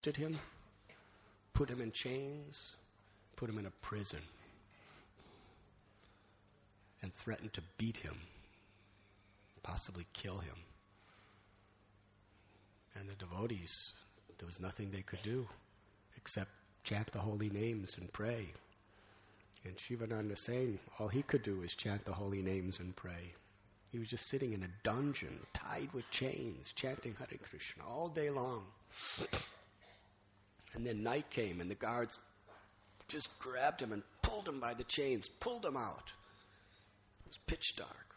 at him, put him in chains, put him in a prison, and threatened to beat him, possibly kill him. And the devotees, there was nothing they could do except chant the holy names and pray. And Shivananda Sen, all he could do was chant the holy names and pray. He was just sitting in a dungeon, tied with chains, chanting Hare Krishna all day long. And then night came, and the guards just grabbed him and pulled him by the chains, pulled him out. It was pitch dark.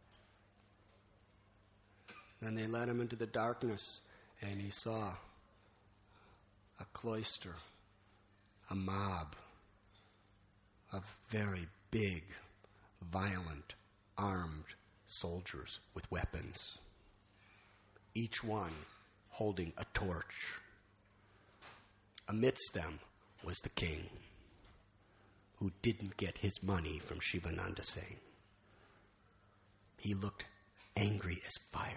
Then they led him into the darkness, and he saw a cloister, a mob of very big, violent, armed soldiers with weapons, each one holding a torch. Amidst them was the king, who didn't get his money from Shivananda Sen. He looked angry as fire.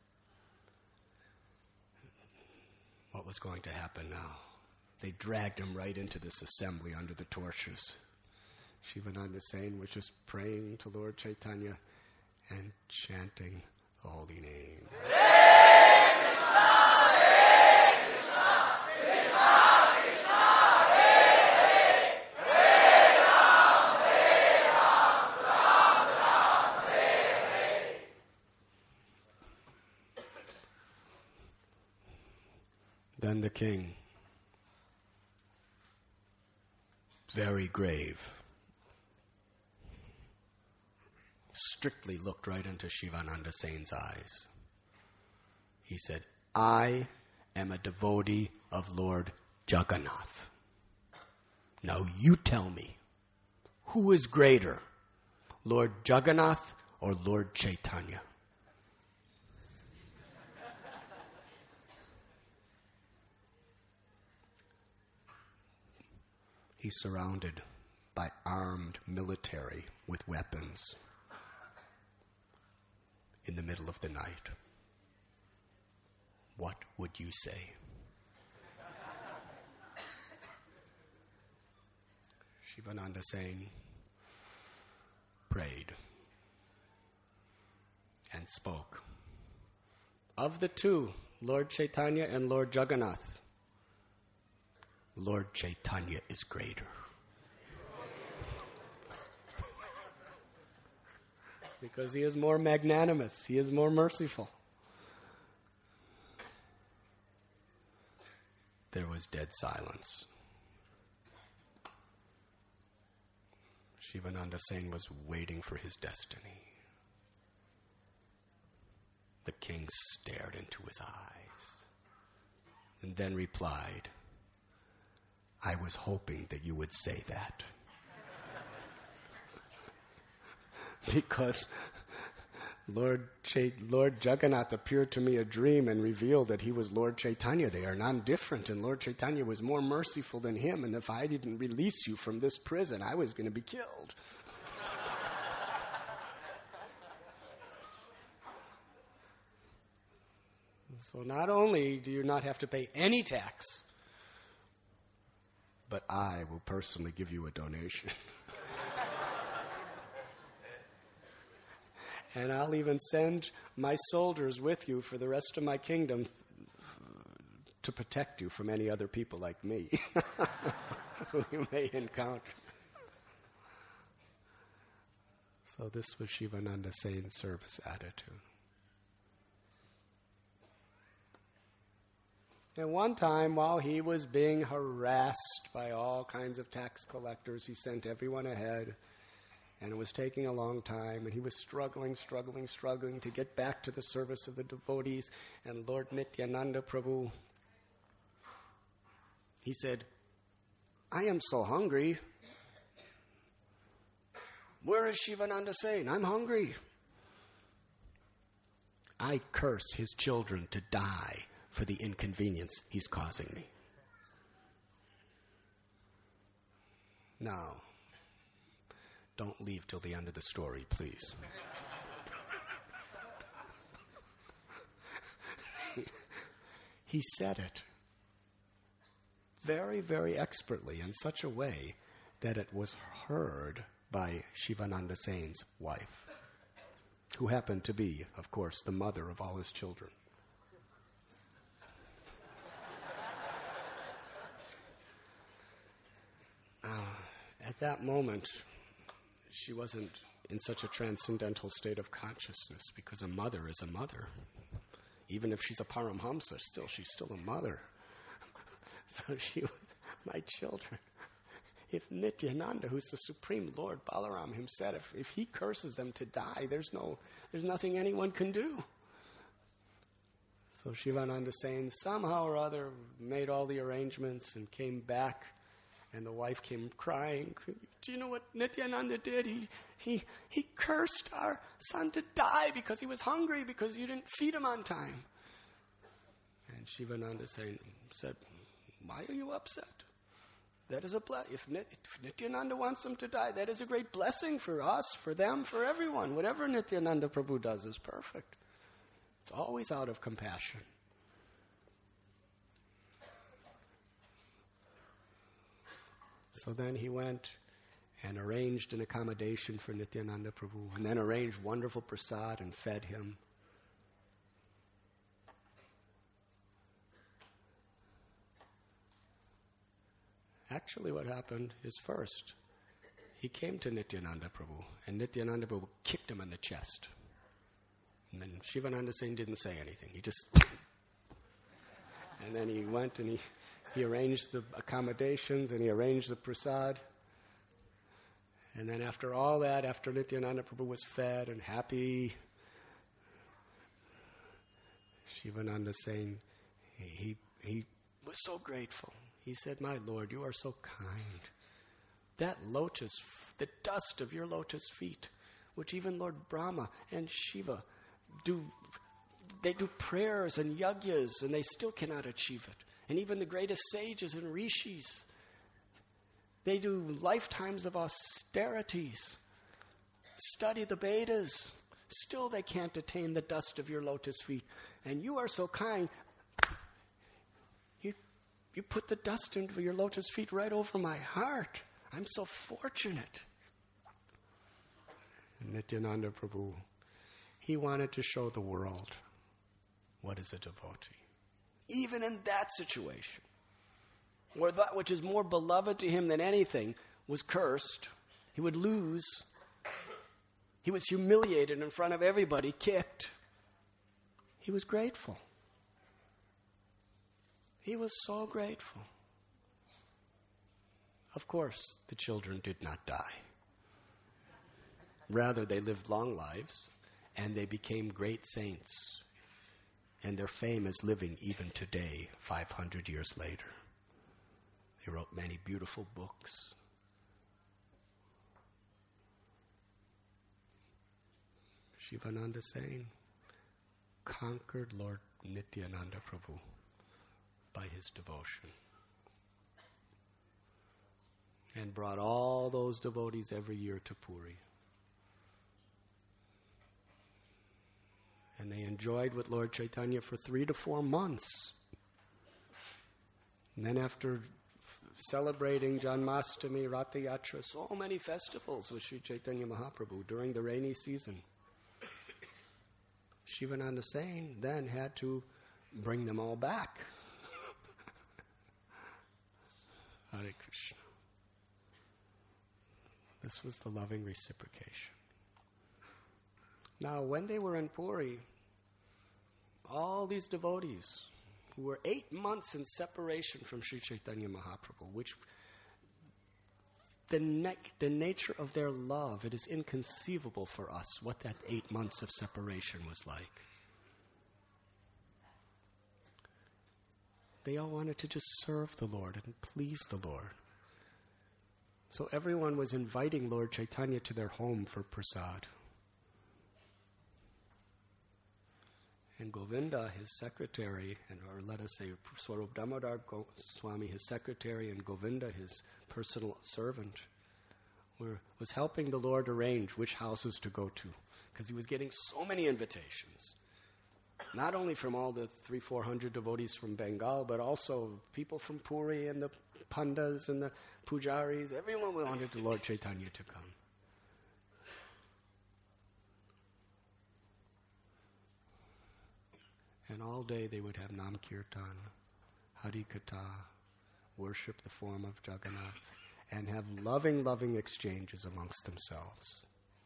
What was going to happen now? They dragged him right into this assembly under the torches. Shivananda Sen was just praying to Lord Chaitanya and chanting the holy name. Hare Krishna, Hare Krishna, Krishna Krishna, Hare Hare, Hare Ram, Ram Ram, Hare Hare. Then the king, very grave, strictly looked right into Shivananda Sen's eyes. He said, I am a devotee of Lord Jagannath. Now you tell me, who is greater, Lord Jagannath or Lord Chaitanya? He's surrounded by armed military with weapons in the middle of the night. What would you say? Shivananda Sen prayed and spoke. Of the two, Lord Chaitanya and Lord Jagannath, Lord Chaitanya is greater. Because he is more magnanimous. He is more merciful. There was dead silence. Shivananda Sen was waiting for his destiny. The king stared into his eyes and then replied, I was hoping that you would say that. Because Lord Jagannath appeared to me a dream and revealed that he was Lord Chaitanya. They are non-different, and Lord Chaitanya was more merciful than him, and if I didn't release you from this prison, I was going to be killed. So not only do you not have to pay any tax, but I will personally give you a donation. And I'll even send my soldiers with you for the rest of my kingdom to protect you from any other people like me who you may encounter. So this was Shivananda Sen's service attitude. And one time, while he was being harassed by all kinds of tax collectors, he sent everyone ahead. And it was taking a long time, and he was struggling to get back to the service of the devotees. And Lord Nityananda Prabhu, he said, I am so hungry. Where is Shivananda Sen? I'm hungry. I curse his children to die for the inconvenience he's causing me. Now, don't leave till the end of the story, please. He said it very, very expertly in such a way that it was heard by Shivananda Sen's wife, who happened to be, of course, the mother of all his children. At that moment, she wasn't in such a transcendental state of consciousness, because a mother is a mother. Even if she's a Paramhamsa, she's still a mother. So she was, my children, if Nityananda, who's the Supreme Lord, Balaram himself, if he curses them to die, there's nothing anyone can do. So Shivananda Sen somehow or other made all the arrangements and came back, and the wife came crying. Do you know what Nityananda did? He cursed our son to die because he was hungry, because you didn't feed him on time. And Shivananda Sen said, why are you upset? That is a if Nityananda wants them to die, that is a great blessing for us, for them, for everyone. Whatever Nityananda Prabhu does is perfect. It's always out of compassion. So then he went and arranged an accommodation for Nityananda Prabhu, and then arranged wonderful prasad and fed him. Actually, what happened is, first, he came to Nityananda Prabhu, and Nityananda Prabhu kicked him in the chest. And then Shivananda Sen didn't say anything. He just... And then he went and he arranged the accommodations, and he arranged the prasad. And then after all that, after Nityananda Prabhu was fed and happy, Shivananda Sen, he was so grateful. He said, my Lord, you are so kind. That lotus, the dust of your lotus feet, which even Lord Brahma and Shiva do, they do prayers and yagyas, and they still cannot achieve it. And even the greatest sages and rishis, they do lifetimes of austerities, study the Vedas. Still they can't attain the dust of your lotus feet. And you are so kind. You put the dust into your lotus feet right over my heart. I'm so fortunate. And Nityananda Prabhu, he wanted to show the world what is a devotee. Even in that situation, where that which is more beloved to him than anything was cursed, he would lose. He was humiliated in front of everybody, kicked. He was grateful. He was so grateful. Of course, the children did not die. Rather, they lived long lives, and they became great saints. And their fame is living even today, 500 years later. They wrote many beautiful books. Shivananda Sen conquered Lord Nityananda Prabhu by his devotion, and brought all those devotees every year to Puri. And they enjoyed with Lord Chaitanya for 3 to 4 months. And then after celebrating Janmashtami, Ratha Yatra, so many festivals with Sri Chaitanya Mahaprabhu during the rainy season, Shivananda Sen then had to bring them all back. Hare Krishna. This was the loving reciprocation. Now, when they were in Puri, all these devotees who were 8 months in separation from Sri Chaitanya Mahaprabhu, which the nature of their love, it is inconceivable for us what that 8 months of separation was like. They all wanted to just serve the Lord and please the Lord. So everyone was inviting Lord Chaitanya to their home for prasad. And Govinda, his secretary, or let us say Swarup Damodar Swami, his secretary, and Govinda, his personal servant, was helping the Lord arrange which houses to go to, because he was getting so many invitations. Not only from all the 300-400 devotees from Bengal, but also people from Puri and the Pandas and the Pujaris. Everyone wanted the Lord Chaitanya to come. And all day they would have Nam Kirtan, Hari Katha, worship the form of Jagannath, and have loving exchanges amongst themselves.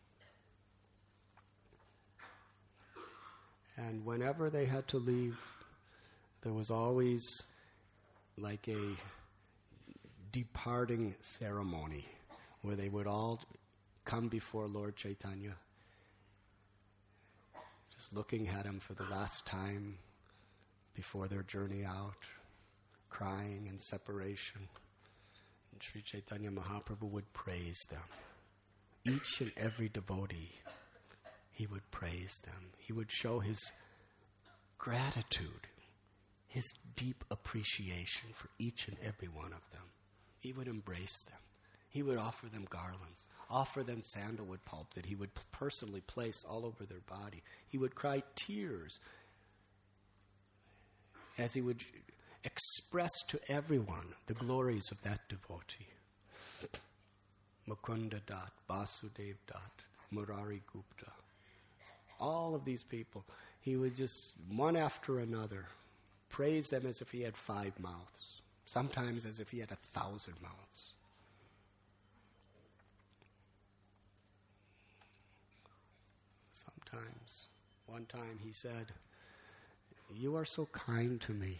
And whenever they had to leave, there was always like a departing ceremony where they would all come before Lord Chaitanya, just looking at him for the last time before their journey out, crying in separation. And Sri Chaitanya Mahaprabhu would praise them. Each and every devotee, he would praise them. He would show his gratitude, his deep appreciation for each and every one of them. He would embrace them. He would offer them garlands, offer them sandalwood pulp that he would personally place all over their body. He would cry tears as he would express to everyone the glories of that devotee. Mukunda Dat, Vasudev Dat, Murari Gupta. All of these people, he would just, one after another, praise them as if he had 5 mouths, sometimes as if he had 1,000 mouths. Sometimes, one time he said, "You are so kind to me.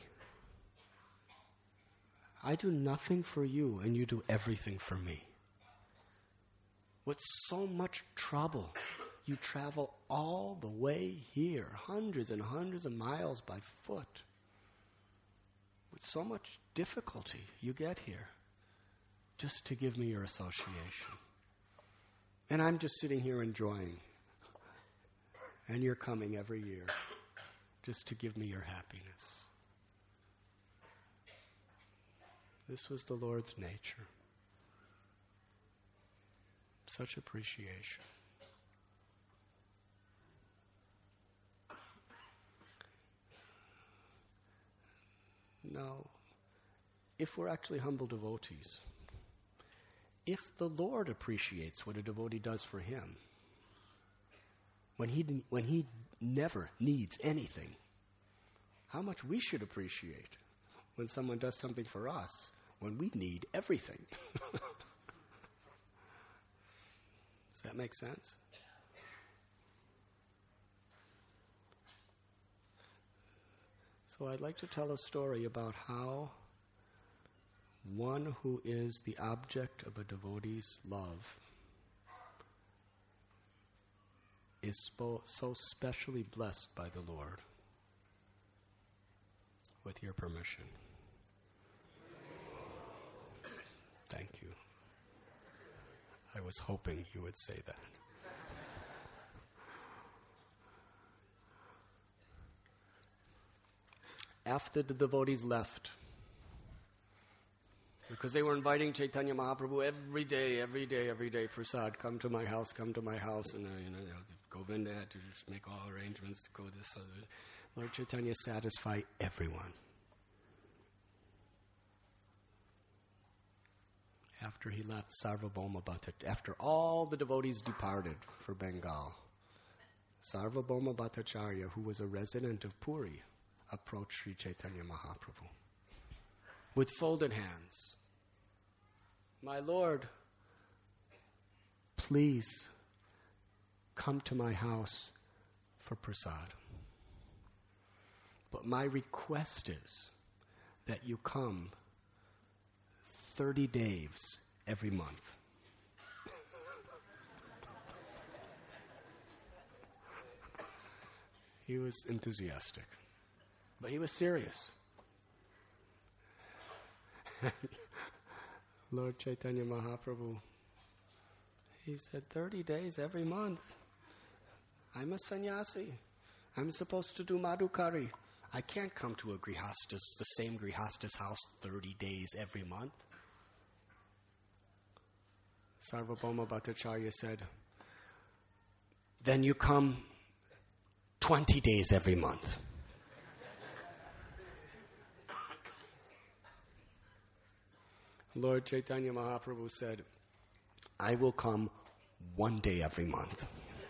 I do nothing for you and you do everything for me. With so much trouble, you travel all the way here, hundreds and hundreds of miles by foot. With so much difficulty, you get here just to give me your association. And I'm just sitting here enjoying. And you're coming every year just to give me your happiness." This was the Lord's nature. Such appreciation. Now, if we're actually humble devotees, if the Lord appreciates what a devotee does for him, when he never needs anything, how much we should appreciate when someone does something for us when we need everything. Does that make sense? So I'd like to tell a story about how one who is the object of a devotee's love is so specially blessed by the Lord. With your permission. Thank you. I was hoping you would say that. After the devotees left, because they were inviting Chaitanya Mahaprabhu every day, Prasad, come to my house, and Govinda had to just make all arrangements to go this other. Lord Chaitanya satisfy everyone. After he left Sarvabhauma Bhattacharya, after all the devotees departed for Bengal, Sarvabhauma Bhattacharya, who was a resident of Puri, approached Sri Chaitanya Mahaprabhu with folded hands. "My Lord, please come to my house for prasad. But my request is that you come 30 days every month." He was enthusiastic, but he was serious. Lord Chaitanya Mahaprabhu, he said, 30 days every month. I'm a sannyasi. I'm supposed to do madhukari. I can't come to the same grihasta's house 30 days every month. Sarvabhauma Bhattacharya said, "Then you come 20 days every month. Lord Chaitanya Mahaprabhu said, I will come one day every month.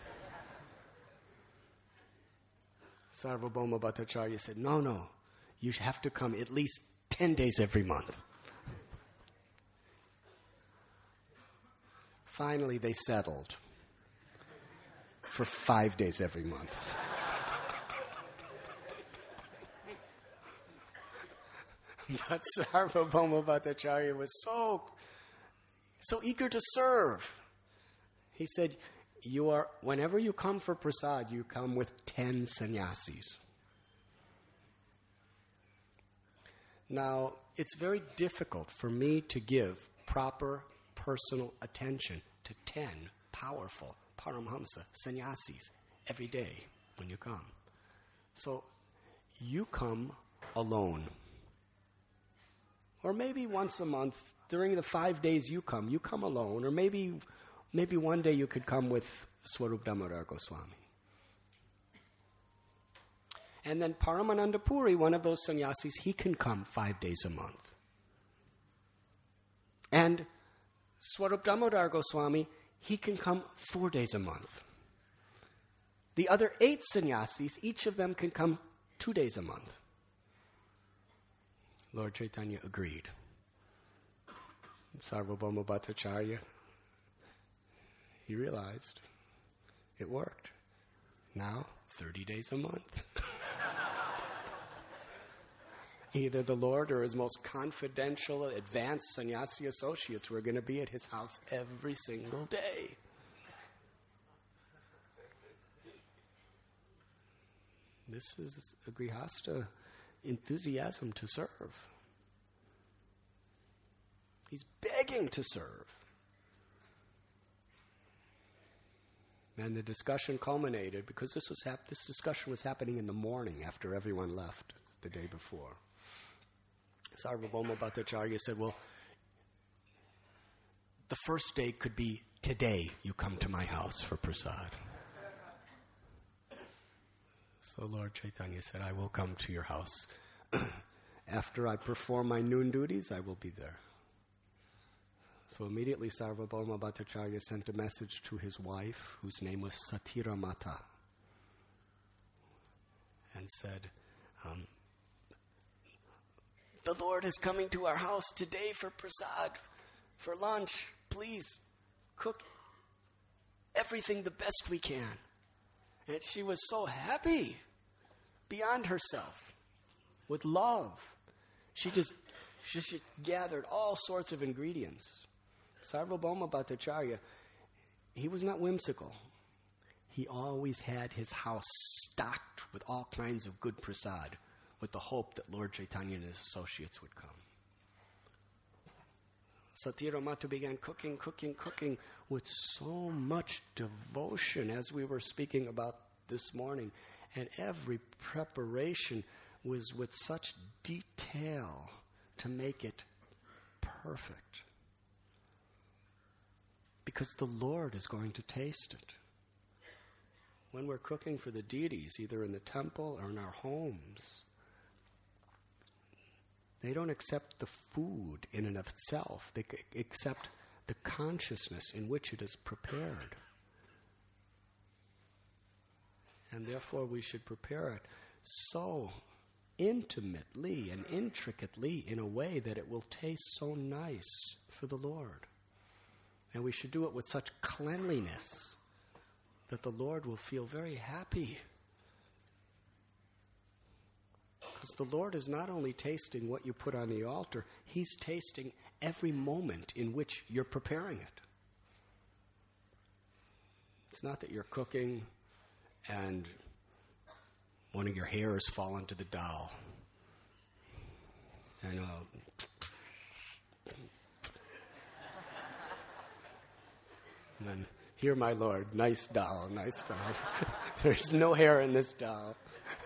Sarvabhauma Bhattacharya said, no, you have to come at least 10 days every month. Finally, they settled for 5 days every month. But Sarvabhauma Bhattacharya was so eager to serve. He said, whenever you come for prasad, you come with 10 sannyasis. Now, it's very difficult for me to give proper personal attention to 10 powerful Paramhamsa sannyasis every day when you come. So, you come alone. Or maybe once a month, during the 5 days you come alone. Or maybe one day you could come with Swarup Damodar Goswami. And then Paramananda Puri, one of those sannyasis, he can come 5 days a month. And Swarup Damodar Goswami, he can come 4 days a month. The other 8 sannyasis, each of them can come 2 days a month. Lord Chaitanya agreed. Sarvabhauma Bhattacharya, he realized it worked. Now, 30 days a month. Either the Lord or his most confidential, advanced sannyasi associates were going to be at his house every single day. This is a grihasta enthusiasm to serve. He's begging to serve. And the discussion culminated because this discussion was happening in the morning after everyone left the day before. Sarvabhauma Bhattacharya said, well, the first day could be today you come to my house for prasad. So Lord Chaitanya said, I will come to your house. After I perform my noon duties, I will be there. So immediately Sarvabhauma Bhattacharya sent a message to his wife, whose name was Satira Mata, and said, the Lord is coming to our house today for prasad, for lunch. Please cook everything the best we can. And she was so happy, beyond herself, with love. She gathered all sorts of ingredients. Sarvabhauma Bhattacharya, he was not whimsical. He always had his house stocked with all kinds of good prasad, with the hope that Lord Chaitanya and his associates would come. Satira Mata began cooking with so much devotion, as we were speaking about this morning. And every preparation was with such detail to make it perfect. Because the Lord is going to taste it. When we're cooking for the deities, either in the temple or in our homes, they don't accept the food in and of itself. They accept the consciousness in which it is prepared. And therefore we should prepare it so intimately and intricately in a way that it will taste so nice for the Lord. And we should do it with such cleanliness that the Lord will feel very happy. Because the Lord is not only tasting what you put on the altar, He's tasting every moment in which you're preparing it. It's not that you're cooking and one of your hairs fall into the dal. And then, here, my Lord, nice dal, nice dal. There's no hair in this dal.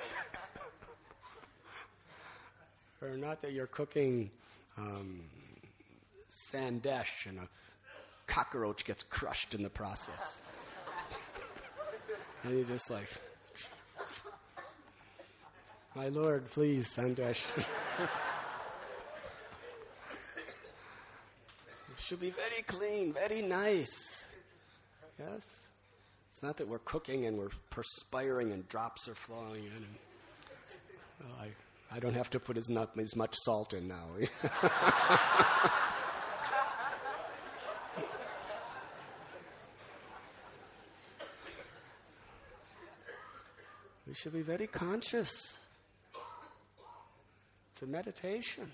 Or not that you're cooking sandesh and a cockroach gets crushed in the process. And you're just like, My Lord, please, Sandesh. It should be very clean, very nice. Yes? It's not that we're cooking and we're perspiring and drops are flowing in. I don't have to put as much salt in now. We should be very conscious. It's a meditation.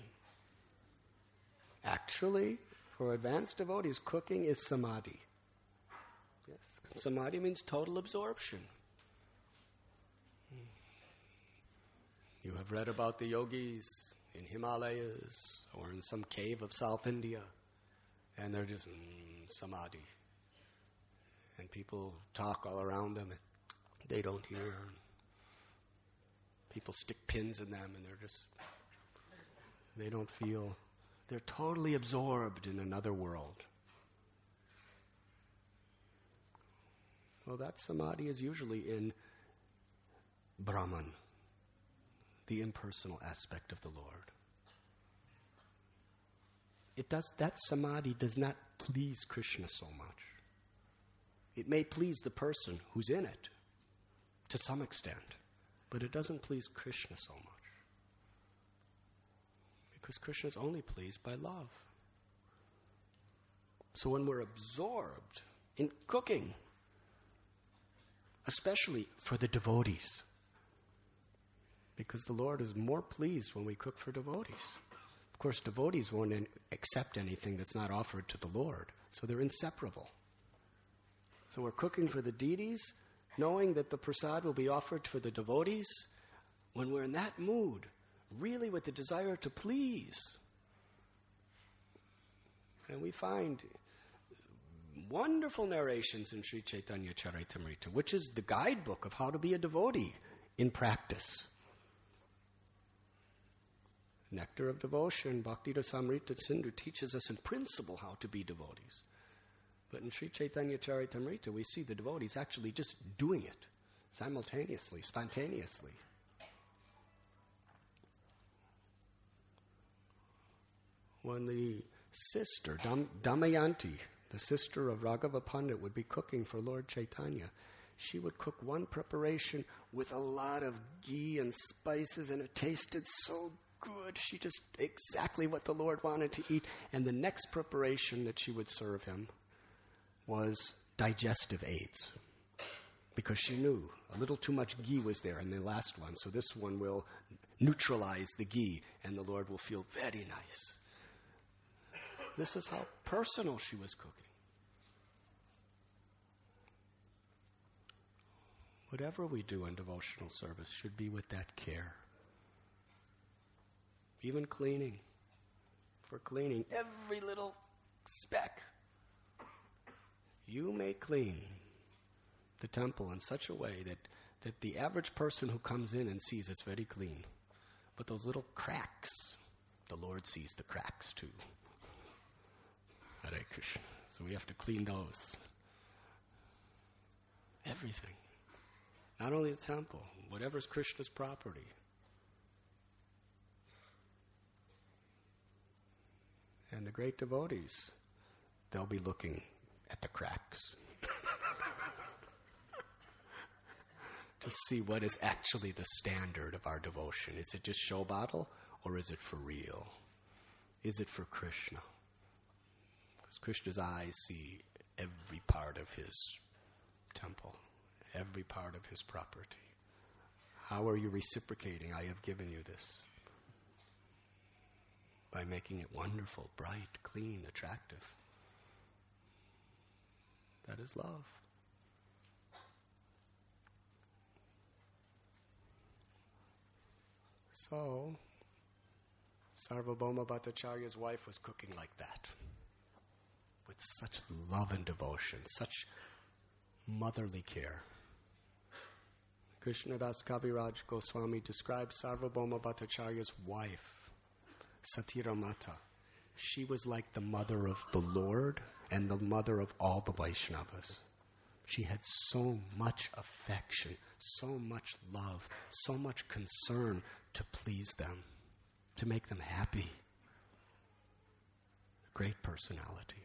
Actually, for advanced devotees, cooking is samadhi. Yes, samadhi means total absorption. You have read about the yogis in Himalayas or in some cave of South India, and they're just samadhi. And people talk all around them, and they don't hear. People stick pins in them, and they don't feel. They're totally absorbed in another world. Well, that samadhi is usually in Brahman, the impersonal aspect of the Lord. That samadhi does not please Krishna so much. It may please the person who's in it to some extent, but it doesn't please Krishna so much. Because Krishna is only pleased by love. So when we're absorbed in cooking, especially for the devotees, because the Lord is more pleased when we cook for devotees. Of course, devotees won't accept anything that's not offered to the Lord, so they're inseparable. So we're cooking for the deities, knowing that the prasad will be offered for the devotees. When we're in that mood, really with the desire to please. And we find wonderful narrations in Sri Chaitanya Charitamrita, which is the guidebook of how to be a devotee in practice. Nectar of Devotion, Bhakti Rasamrita Sindhu teaches us in principle how to be devotees. But in Sri Chaitanya Charitamrita, we see the devotees actually just doing it simultaneously, spontaneously. When the sister, Damayanti, the sister of Raghava Pandit, would be cooking for Lord Chaitanya, she would cook one preparation with a lot of ghee and spices, and it tasted so good. She just exactly what the Lord wanted to eat. And the next preparation that she would serve him was digestive aids, because she knew a little too much ghee was there in the last one, so this one will neutralize the ghee, and the Lord will feel very nice. This is how personal she was cooking. Whatever we do in devotional service should be with that care. Even cleaning. For cleaning, every little speck. You may clean the temple in such a way that the average person who comes in and sees it's very clean. But those little cracks, the Lord sees the cracks too. Hare Krishna. So we have to clean those. Everything. Not only the temple, whatever's Krishna's property. And the great devotees, they'll be looking at the cracks to see what is actually the standard of our devotion. Is it just show bottle, or is it for real? Is it for Krishna? Because Krishna's eyes see every part of his temple, every part of his property. How are you reciprocating? I have given you this. By making it wonderful, bright, clean, attractive. That is love. So, Sarvabhauma Bhattacharya's wife was cooking like that, with such love and devotion, such motherly care. Krishnadas Kaviraj Goswami describes Sarvabhauma Bhattacharya's wife, Satira Mata. She was like the mother of the Lord and the mother of all the Vaishnavas. She had so much affection, so much love, so much concern to please them, to make them happy. Great personality.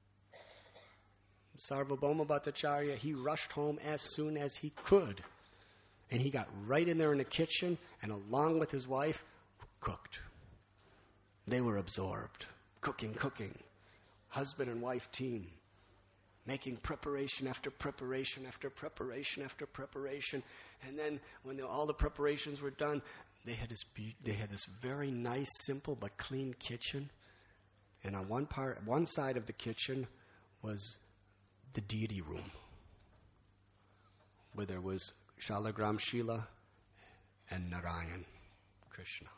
Sarvabhauma Bhattacharya, he rushed home as soon as he could. And he got right in there in the kitchen and along with his wife, cooked. They were absorbed. Cooking. Husband and wife team. Making preparation after preparation after preparation after preparation. And then when all the preparations were done, they had this very nice, simple but clean kitchen. And on one side of the kitchen was the deity room, where there was Shalagram Shila and Narayan, Krishna,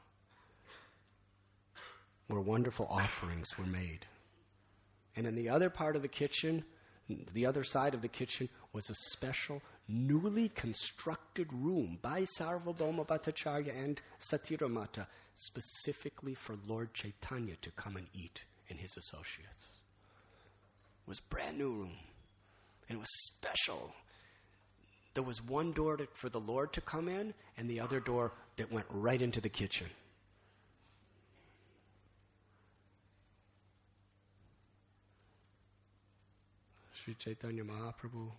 where wonderful offerings were made. And in the other part of the kitchen, the other side of the kitchen, was a special, newly constructed room by Sarvabhauma Bhattacharya and Satiramata, specifically for Lord Chaitanya to come and eat and his associates. It was a brand new room. And it was special. There was one door for the Lord to come in, and the other door that went right into the kitchen. Sri Chaitanya Mahaprabhu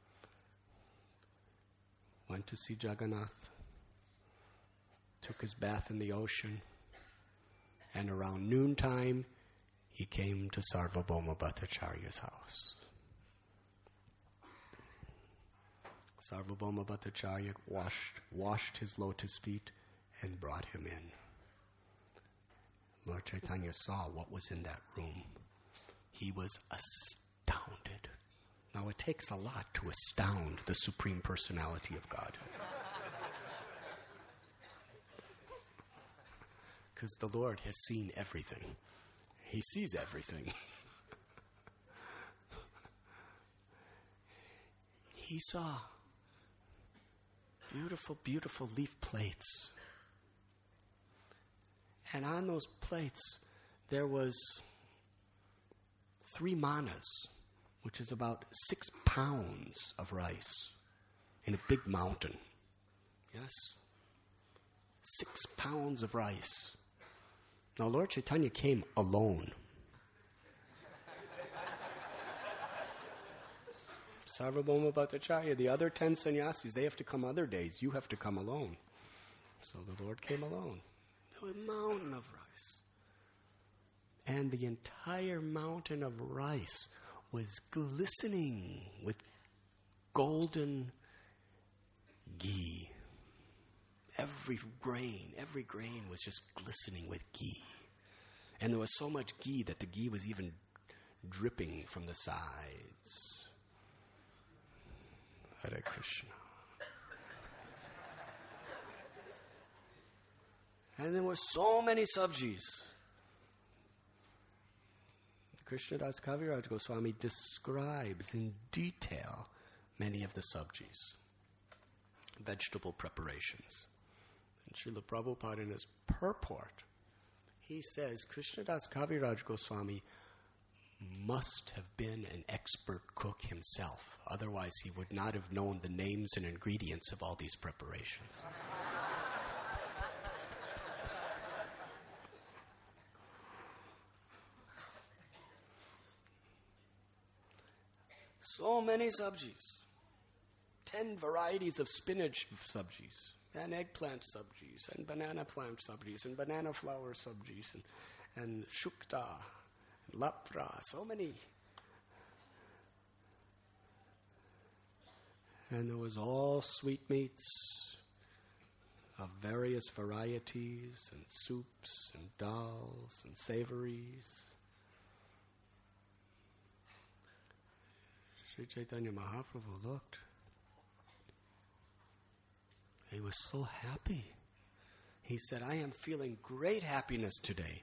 went to see Jagannath, took his bath in the ocean, and around noontime, he came to Sarvabhauma Bhattacharya's house. Sarvabhauma Bhattacharya washed his lotus feet and brought him in. Lord Chaitanya saw what was in that room. He was astounded. Now it takes a lot to astound the Supreme Personality of God. Because the Lord has seen everything. He sees everything. He saw beautiful, beautiful leaf plates. And on those plates, there was 3 manas, which is about 6 pounds of rice in a big mountain. Yes? 6 pounds of rice. Now, Lord Chaitanya came alone. Sarvabhauma Bhattacharya, the other 10 sannyasis, they have to come other days. You have to come alone. So the Lord came alone. There was a mountain of rice. And the entire mountain of rice was glistening with golden ghee. Every grain was just glistening with ghee. And there was so much ghee that the ghee was even dripping from the sides. Hare Krishna. And there were so many sabjis. Krishnadas Kaviraj Goswami describes in detail many of the sabjis, vegetable preparations. And Srila Prabhupada in his purport, he says Krishnadas Kaviraj Goswami must have been an expert cook himself. Otherwise, he would not have known the names and ingredients of all these preparations. So many sabjis. 10 varieties of spinach sabjis, and eggplant sabjis, and banana plant sabjis, and banana flower sabjis, and shukta, and lapra, so many. And there was all sweetmeats of various varieties, and soups, and dals, and savories. Sri Chaitanya Mahaprabhu looked. He was so happy. He said, I am feeling great happiness today.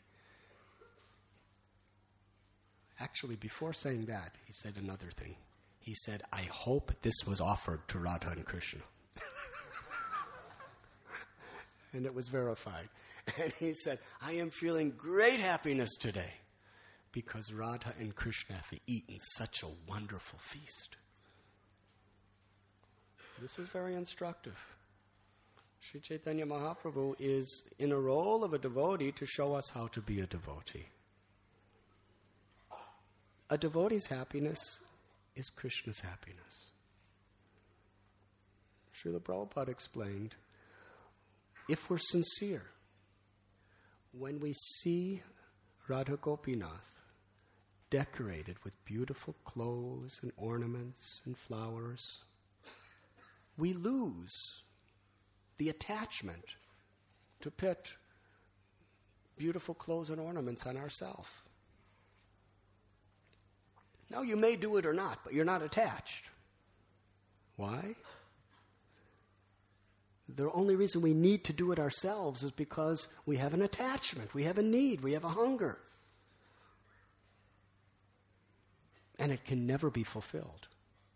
Actually, before saying that, he said another thing. He said, I hope this was offered to Radha and Krishna. And it was verified. And he said, I am feeling great happiness today because Radha and Krishna have eaten such a wonderful feast. This is very instructive. Sri Chaitanya Mahaprabhu is in a role of a devotee to show us how to be a devotee. A devotee's happiness is Krishna's happiness. Srila Prabhupada explained, if we're sincere, when we see Radha Gopinath decorated with beautiful clothes and ornaments and flowers, we lose the attachment to put beautiful clothes and ornaments on ourselves. Now, you may do it or not, but you're not attached. Why? The only reason we need to do it ourselves is because we have an attachment, we have a need, we have a hunger. And it can never be fulfilled.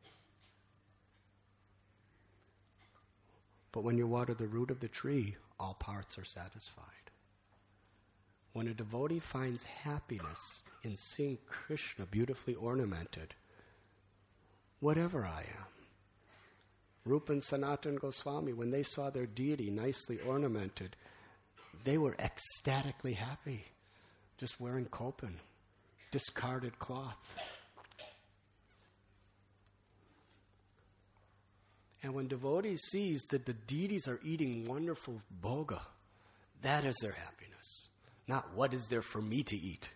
But when you water the root of the tree, all parts are satisfied. When a devotee finds happiness in seeing Krishna beautifully ornamented, whatever I am, Rupa and Sanatan Goswami, when they saw their deity nicely ornamented, they were ecstatically happy, just wearing kopan, discarded cloth. And when devotees sees that the deities are eating wonderful bhoga, that is their happiness. Not what is there for me to eat.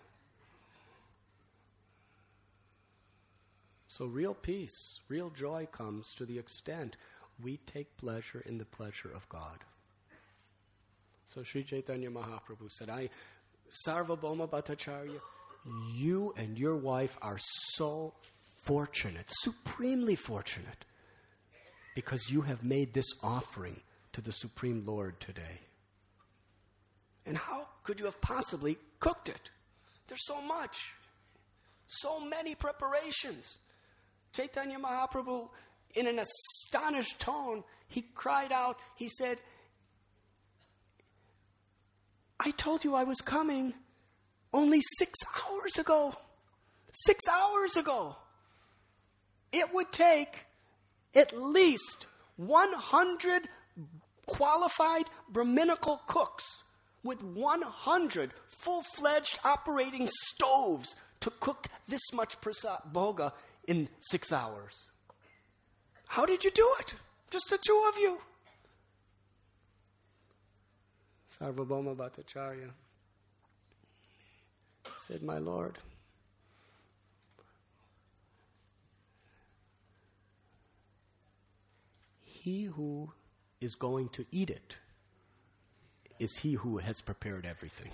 So real peace, real joy comes to the extent we take pleasure in the pleasure of God. So Sri Chaitanya Mahaprabhu said, Sarvabhauma Bhattacharya, you and your wife are so fortunate, supremely fortunate, because you have made this offering to the Supreme Lord today. And how could you have possibly cooked it? There's so much, so many preparations. Chaitanya Mahaprabhu, in an astonished tone, he cried out, he said, I told you I was coming only 6 hours ago. 6 hours ago. It would take at least 100 qualified Brahminical cooks with 100 full-fledged operating stoves to cook this much bhoga in 6 hours. How did you do it? Just the two of you. Sarvabhauma Bhattacharya said, my Lord, he who is going to eat it is he who has prepared everything.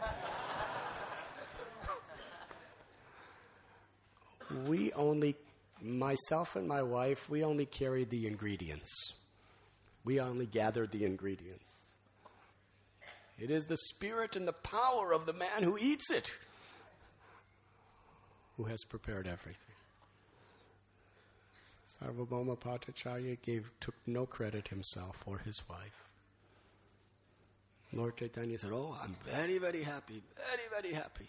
Myself and my wife, we only carried the ingredients. We only gathered the ingredients. It is the spirit and the power of the man who eats it who has prepared everything. Sarvabhauma Bhattacharya took no credit himself or his wife. Lord Chaitanya said, I'm very, very happy, very, very happy.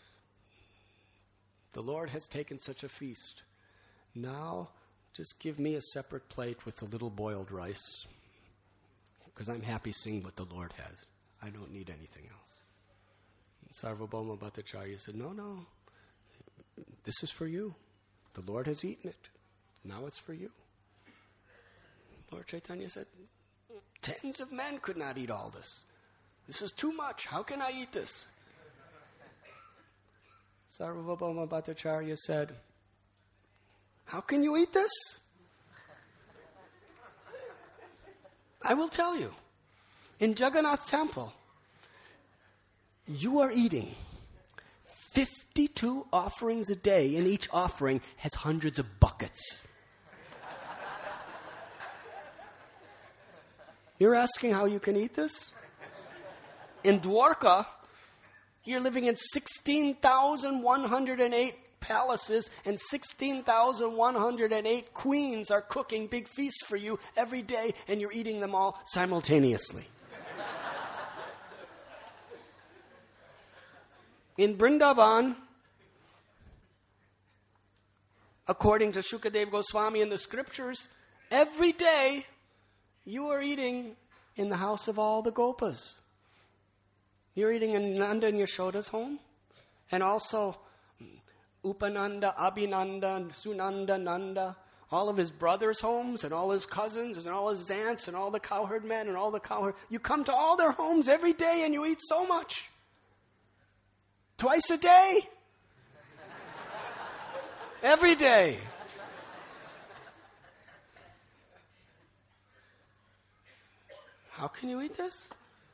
The Lord has taken such a feast. Now, just give me a separate plate with a little boiled rice, because I'm happy seeing what the Lord has. I don't need anything else. Sarvabhauma Bhattacharya said, no, this is for you. The Lord has eaten it. Now it's for you. Lord Chaitanya said, tens of men could not eat all this. This is too much. How can I eat this? Sarvabhauma Bhattacharya said, how can you eat this? I will tell you. In Jagannath Temple, you are eating 52 offerings a day, and each offering has hundreds of buckets. You're asking how you can eat this? In Dwarka, you're living in 16,108 palaces, and 16,108 queens are cooking big feasts for you every day, and you're eating them all simultaneously. In Vrindavan, according to Shukadeva Goswami in the scriptures, every day you are eating in the house of all the Gopas. You're eating in Nanda and Yashoda's home, and also Upananda, Abhinanda, Sunanda, Nanda, all of his brothers' homes, and all his cousins, and all his aunts, and all the cowherd men, and all the cowherd. You come to all their homes every day, and you eat so much. Twice a day. Every day. How can you eat this?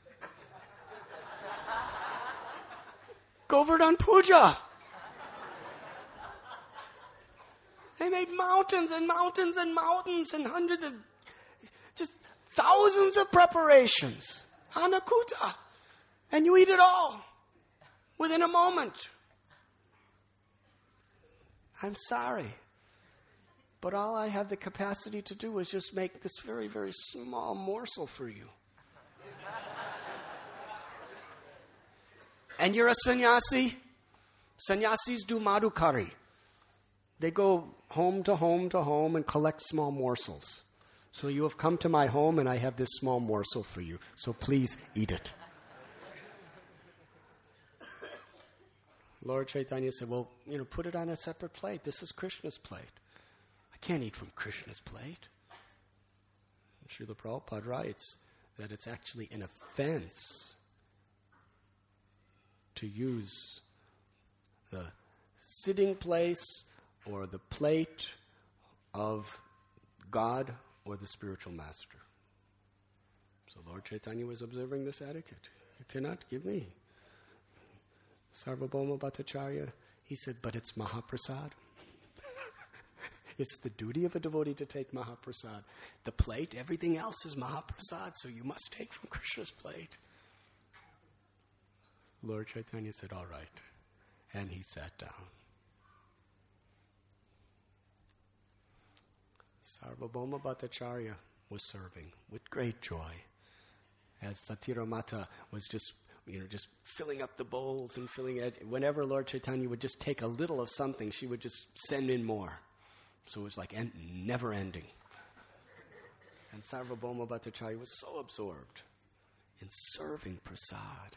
Govardhan Puja. They made mountains and mountains and mountains and hundreds of, just thousands of preparations. Annakuta. And you eat it all within a moment. I'm sorry, but all I have the capacity to do is just make this very, very small morsel for you. And you're a sannyasi? Sannyasis do madhukari. They go home to home to home and collect small morsels. So you have come to my home and I have this small morsel for you. So please eat it. Lord Chaitanya said, well, put it on a separate plate. This is Krishna's plate. I can't eat from Krishna's plate. And Srila Prabhupada writes that it's actually an offense to use the sitting place or the plate of God or the spiritual master. So Lord Chaitanya was observing this etiquette. You cannot give me Sarvabhauma Bhattacharya. He said, but it's Mahaprasad. It's the duty of a devotee to take Mahaprasad. The plate, everything else is Mahaprasad, so you must take from Krishna's plate. Lord Chaitanya said, all right. And he sat down. Sarvabhauma Bhattacharya was serving with great joy. As Satira Mata was just filling up the bowls and filling it. Whenever Lord Chaitanya would just take a little of something, she would just send in more. So it was like never ending. And Sarvabhauma Bhattacharya was so absorbed in serving prasad.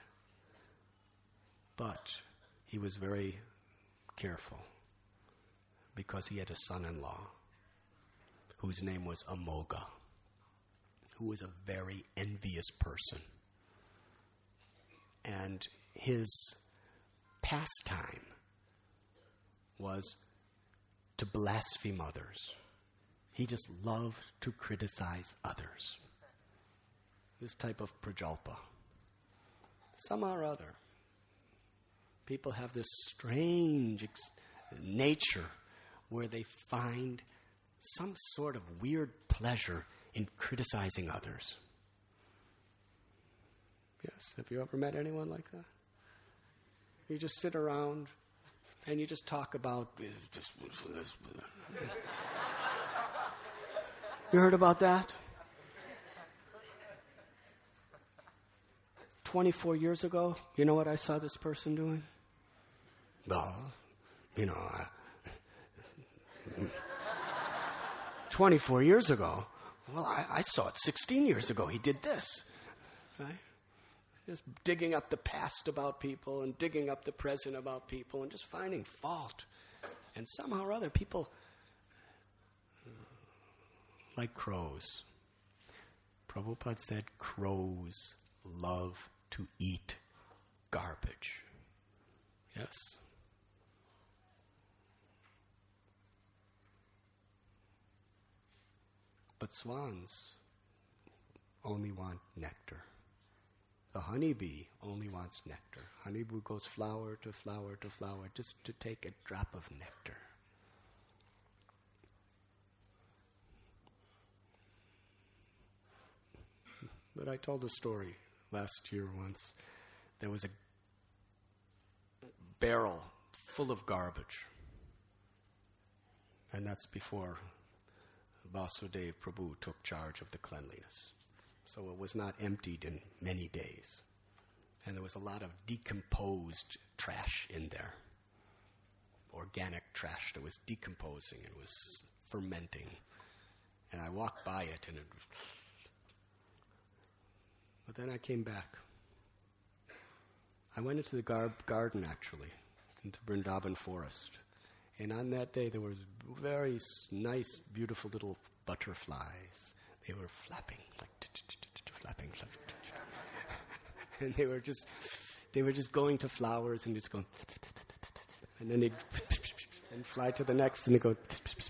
But he was very careful because he had a son-in-law whose name was Amoga, who was a very envious person. And his pastime was to blaspheme others. He just loved to criticize others. This type of prajalpa. Somehow or other, people have this strange nature where they find some sort of weird pleasure in criticizing others. Yes, have you ever met anyone like that? You just sit around and you just talk about You heard about that? 24 years ago, you know what I saw this person doing? Well, 24 years ago. Well, I saw it 16 years ago. He did this. Right? Just digging up the past about people and digging up the present about people and just finding fault. And somehow or other, people, like crows. Prabhupada said crows love to eat garbage. Yes? But swans only want nectar. The honeybee only wants nectar. Honeybee goes flower to flower to flower just to take a drop of nectar. But I told a story last year once. There was a barrel full of garbage. And that's before Vasudev Prabhu took charge of the cleanliness. So it was not emptied in many days. And there was a lot of decomposed trash in there. Organic trash that was decomposing and was fermenting. And I walked by it, but then I came back. I went into the garden, actually, into Vrindavan forest. And on that day, there was very nice, beautiful little butterflies. They were flapping, like flapping. And they were just going to flowers and just going, and then they'd and fly to the next, and they go.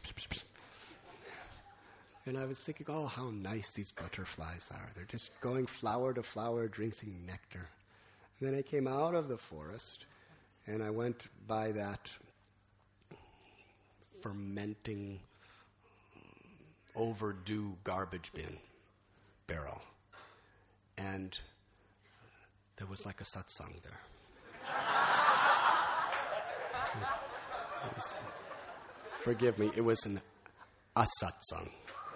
And I was thinking, oh, how nice these butterflies are. They're just going flower to flower, drinking nectar. And then I came out of the forest, and I went by that fermenting, overdue garbage bin barrel. And there was like a satsang there. Forgive me, it was an asatsang.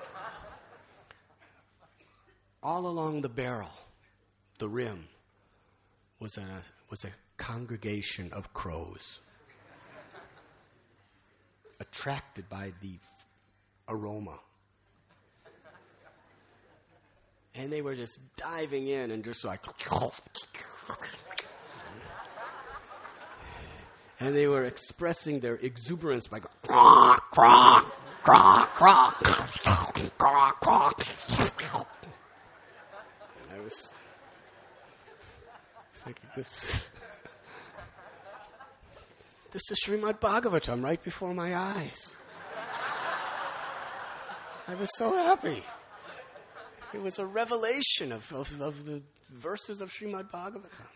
All along the barrel, the rim, was a congregation of crows, attracted by the aroma. And they were just diving in and just like, and they were expressing their exuberance by going, croak, croak, croak, croak, croak, croak. I was thinking, this is Srimad Bhagavatam right before my eyes. I was so happy. It was a revelation of the verses of Srimad Bhagavatam.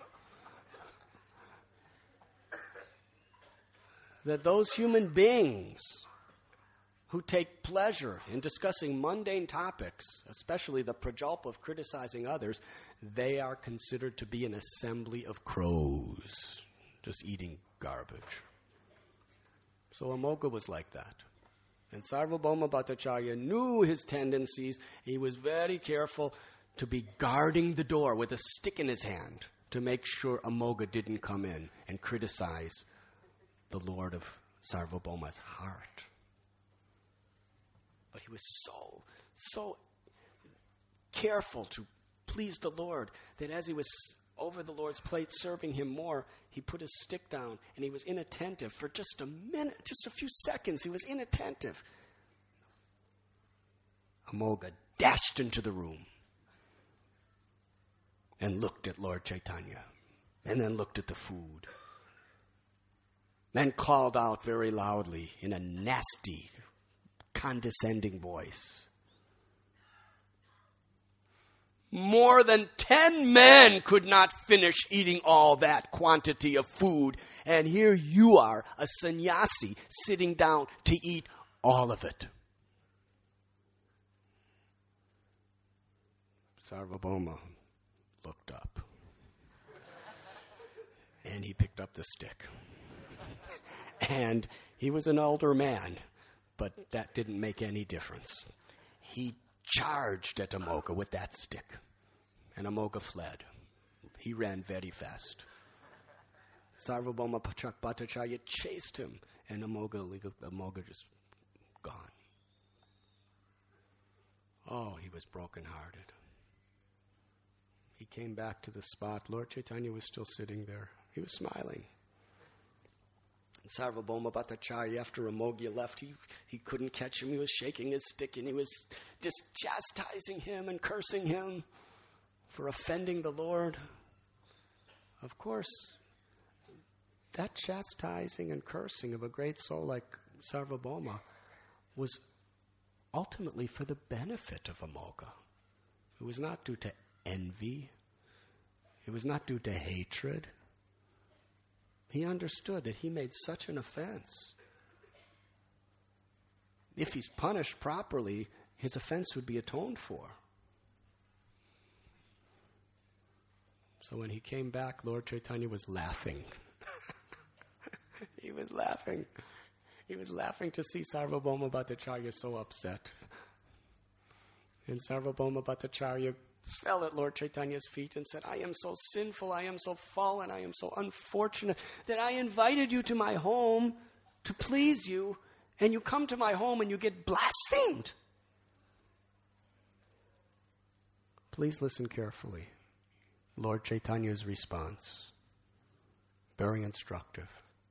That those human beings who take pleasure in discussing mundane topics, especially the prajalpa of criticizing others, they are considered to be an assembly of crows, just eating garbage. So Amoga was like that. And Sarvabhauma Bhattacharya knew his tendencies. He was very careful to be guarding the door with a stick in his hand to make sure Amoga didn't come in and criticize the Lord of Sarvabhauma's heart. But he was so careful to please the Lord that as he was over the Lord's plate serving him more, he put his stick down and he was inattentive for just a minute, just a few seconds. He was inattentive. Amoga dashed into the room and looked at Lord Chaitanya and then looked at the food. Then called out very loudly in a nasty, condescending voice, more than 10 men could not finish eating all that quantity of food, and here you are, a sannyasi, sitting down to eat all of it. Sarvabhauma looked up, and he picked up the stick. And he was an older man, but that didn't make any difference. He charged at Amoga with that stick, and Amoga fled. He ran very fast. Sarvabhauma Bhattacharya chased him, and Amoga just gone. Oh, he was brokenhearted. He came back to the spot. Lord Chaitanya was still sitting there. He was smiling. Sarvabhauma Bhattacharya, after Amoga left, he couldn't catch him. He was shaking his stick and he was just chastising him and cursing him for offending the Lord. Of course, that chastising and cursing of a great soul like Sarvabhauma was ultimately for the benefit of Amoga. It was not due to envy. It was not due to hatred. He understood that he made such an offense. If he's punished properly, his offense would be atoned for. So when he came back, Lord Chaitanya was laughing. He was laughing. He was laughing to see Sarvabhauma Bhattacharya so upset. And Sarvabhauma Bhattacharya fell at Lord Chaitanya's feet and said, I am so sinful, I am so fallen, I am so unfortunate that I invited you to my home to please you, and you come to my home and you get blasphemed. Please listen carefully. Lord Chaitanya's response, very instructive.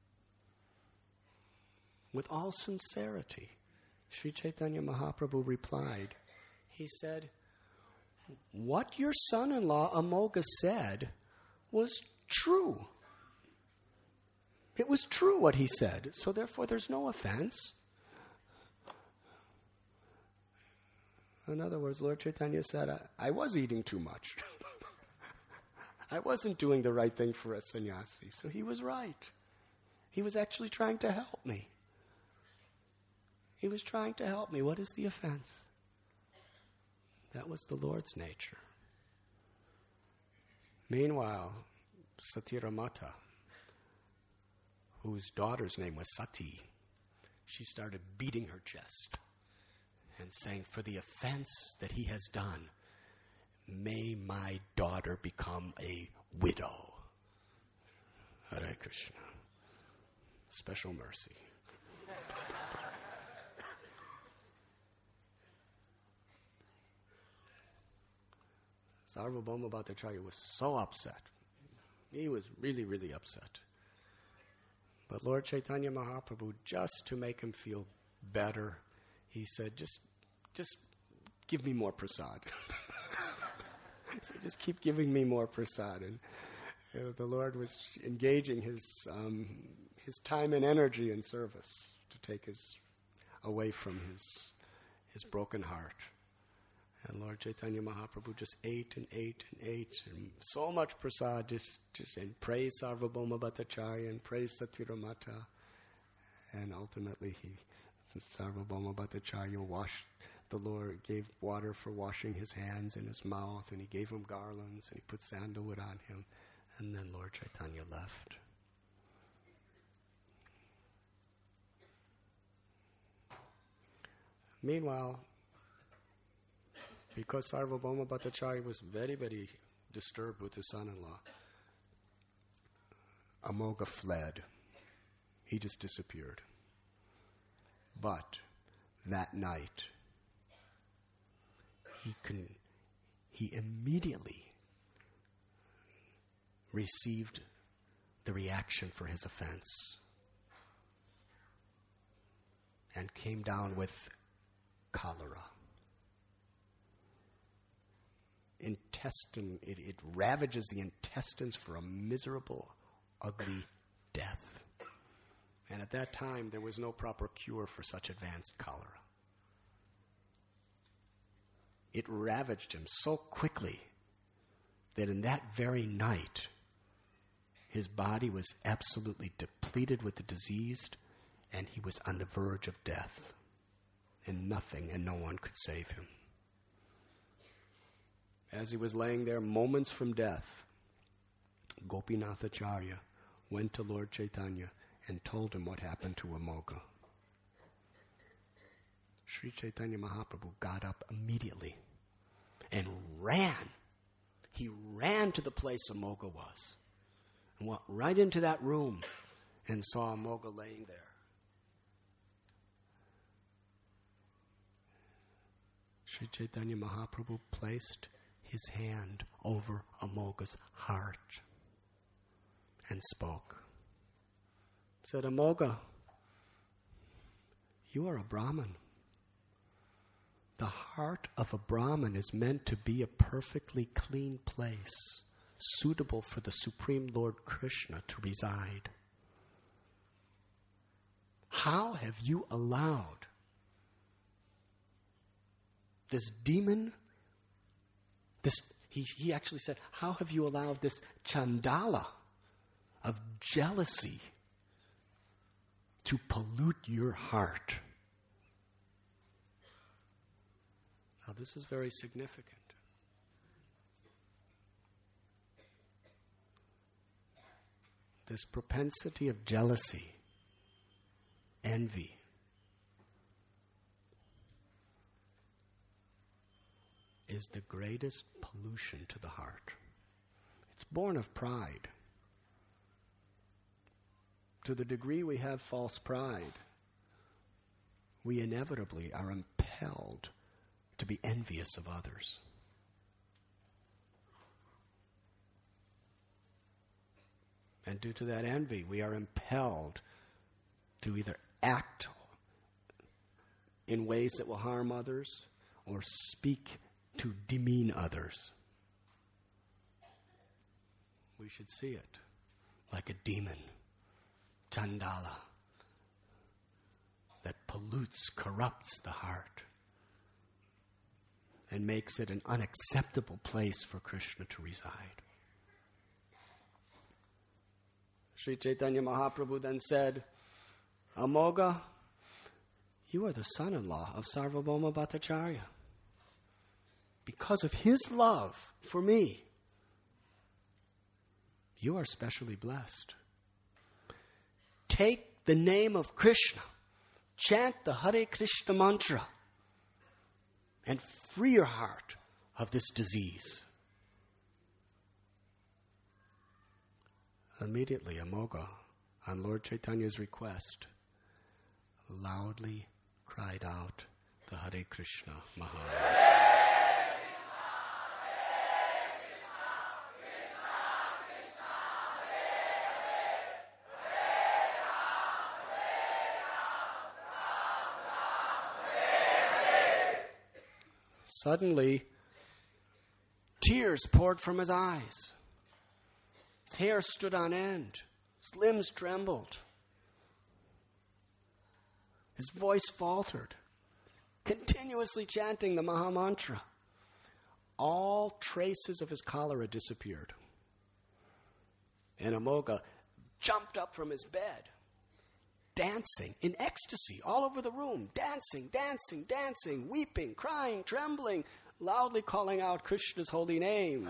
With all sincerity, Sri Chaitanya Mahaprabhu replied. He said, what your son-in-law Amoga said was true. It was true what he said, so therefore there's no offense. In other words, Lord Chaitanya said, I was eating too much. I wasn't doing the right thing for a sannyasi, so he was right. He was actually trying to help me. He was trying to help me. What is the offense? That was the Lord's nature. Meanwhile, Satiramata, whose daughter's name was Sati, she started beating her chest and saying, for the offense that he has done, may my daughter become a widow. Hare Krishna. Special mercy. Sarvabhauma Bhattacharya was so upset. He was really, really upset. But Lord Chaitanya Mahaprabhu, just to make him feel better, he said, just give me more prasad. So just keep giving me more prasad. And the Lord was engaging his time and energy in service to take away from his broken heart. And Lord Chaitanya Mahaprabhu just ate and ate and ate, and so much prasad, just and praised Sarvabhauma Bhattacharya and praised Satiramata. And ultimately, Sarvabhauma Bhattacharya the Lord gave water for washing his hands and his mouth, and he gave him garlands, and he put sandalwood on him, and then Lord Chaitanya left. Meanwhile, because Sarvabhauma Bhattacharya was very, very disturbed with his son-in-law, Amoga fled. He just disappeared. But that night, he immediately received the reaction for his offense and came down with cholera. It ravages the intestines for a miserable, ugly death. And at that time, there was no proper cure for such advanced cholera. It ravaged him so quickly that in that very night, his body was absolutely depleted with the disease, and he was on the verge of death. And nothing and no one could save him. As he was laying there moments from death, Gopinathacharya went to Lord Chaitanya and told him what happened to Amoga. Sri Chaitanya Mahaprabhu got up immediately and ran. He ran to the place Amoga was and went right into that room and saw Amoga laying there. Sri Chaitanya Mahaprabhu placed his hand over Amoga's heart and spoke. Said, Amoga, you are a Brahmin. The heart of a Brahmin is meant to be a perfectly clean place, suitable for the Supreme Lord Krishna to reside. How have you allowed this demon, he actually said, how have you allowed this chandala of jealousy to pollute your heart? Now this is very significant. This propensity of jealousy, envy, is the greatest pollution to the heart. It's born of pride. To the degree we have false pride, we inevitably are impelled to be envious of others. And due to that envy, we are impelled to either act in ways that will harm others or speak to demean others. We should see it like a demon, Chandala, that pollutes, corrupts the heart and makes it an unacceptable place for Krishna to reside. Sri Chaitanya Mahaprabhu then said, Amoga, you are the son-in-law of Sarvabhauma Bhattacharya. Because of his love for me, you are specially blessed. Take the name of Krishna, chant the Hare Krishna mantra, and free your heart of this disease. Immediately, Amoga, on Lord Chaitanya's request, loudly cried out the Hare Krishna Mahamantra. Suddenly, tears poured from his eyes. His hair stood on end. His limbs trembled. His voice faltered, continuously chanting the Mahamantra. All traces of his cholera disappeared. And Amoga jumped up from his bed, dancing in ecstasy all over the room, dancing, weeping, crying, trembling, loudly calling out Krishna's holy name.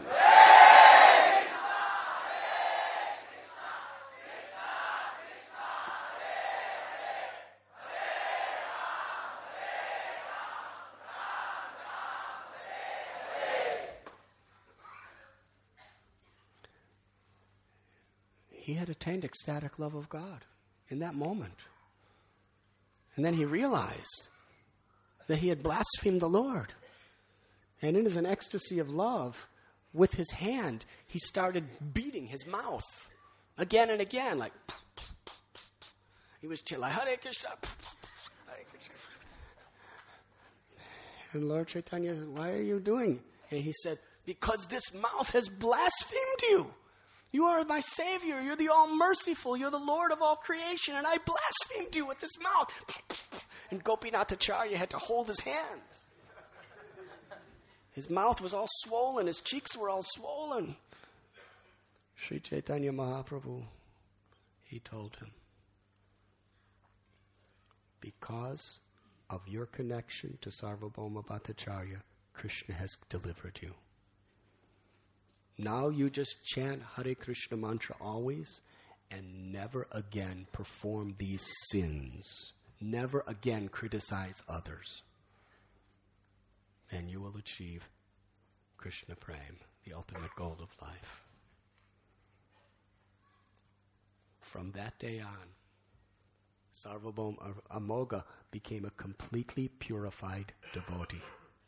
He had attained ecstatic love of God in that moment. And then he realized that he had blasphemed the Lord. And in his ecstasy of love, with his hand, he started beating his mouth again and again, like he was like Hare Krishna, Hare Krishna. And Lord Chaitanya said, "Why are you doing?" And he said, "Because this mouth has blasphemed you. You are my Savior. You're the all-merciful. You're the Lord of all creation. And I blasphemed you with this mouth." And Gopinath Acharya had to hold his hands. His mouth was all swollen. His cheeks were all swollen. Sri Chaitanya Mahaprabhu, he told him, because of your connection to Sarvabhauma Bhattacharya, Krishna has delivered you. Now you just chant Hare Krishna mantra always and never again perform these sins. Never again criticize others. And you will achieve Krishna Prem, the ultimate goal of life. From that day on, Sarvabhauma Amoga became a completely purified devotee.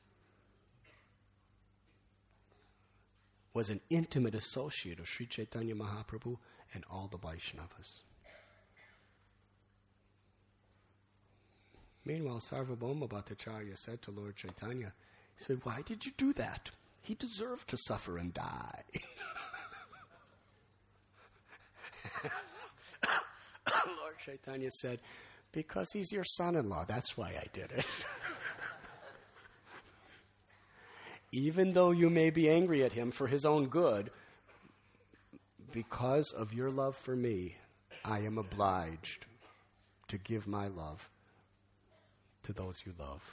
Was an intimate associate of Sri Chaitanya Mahaprabhu and all the Vaishnavas. Meanwhile, Sarvabhauma Bhattacharya said to Lord Chaitanya, he said, "Why did you do that? He deserved to suffer and die." Lord Chaitanya said, "Because he's your son-in-law, that's why I did it." Even though you may be angry at him for his own good, because of your love for me, I am obliged to give my love to those you love.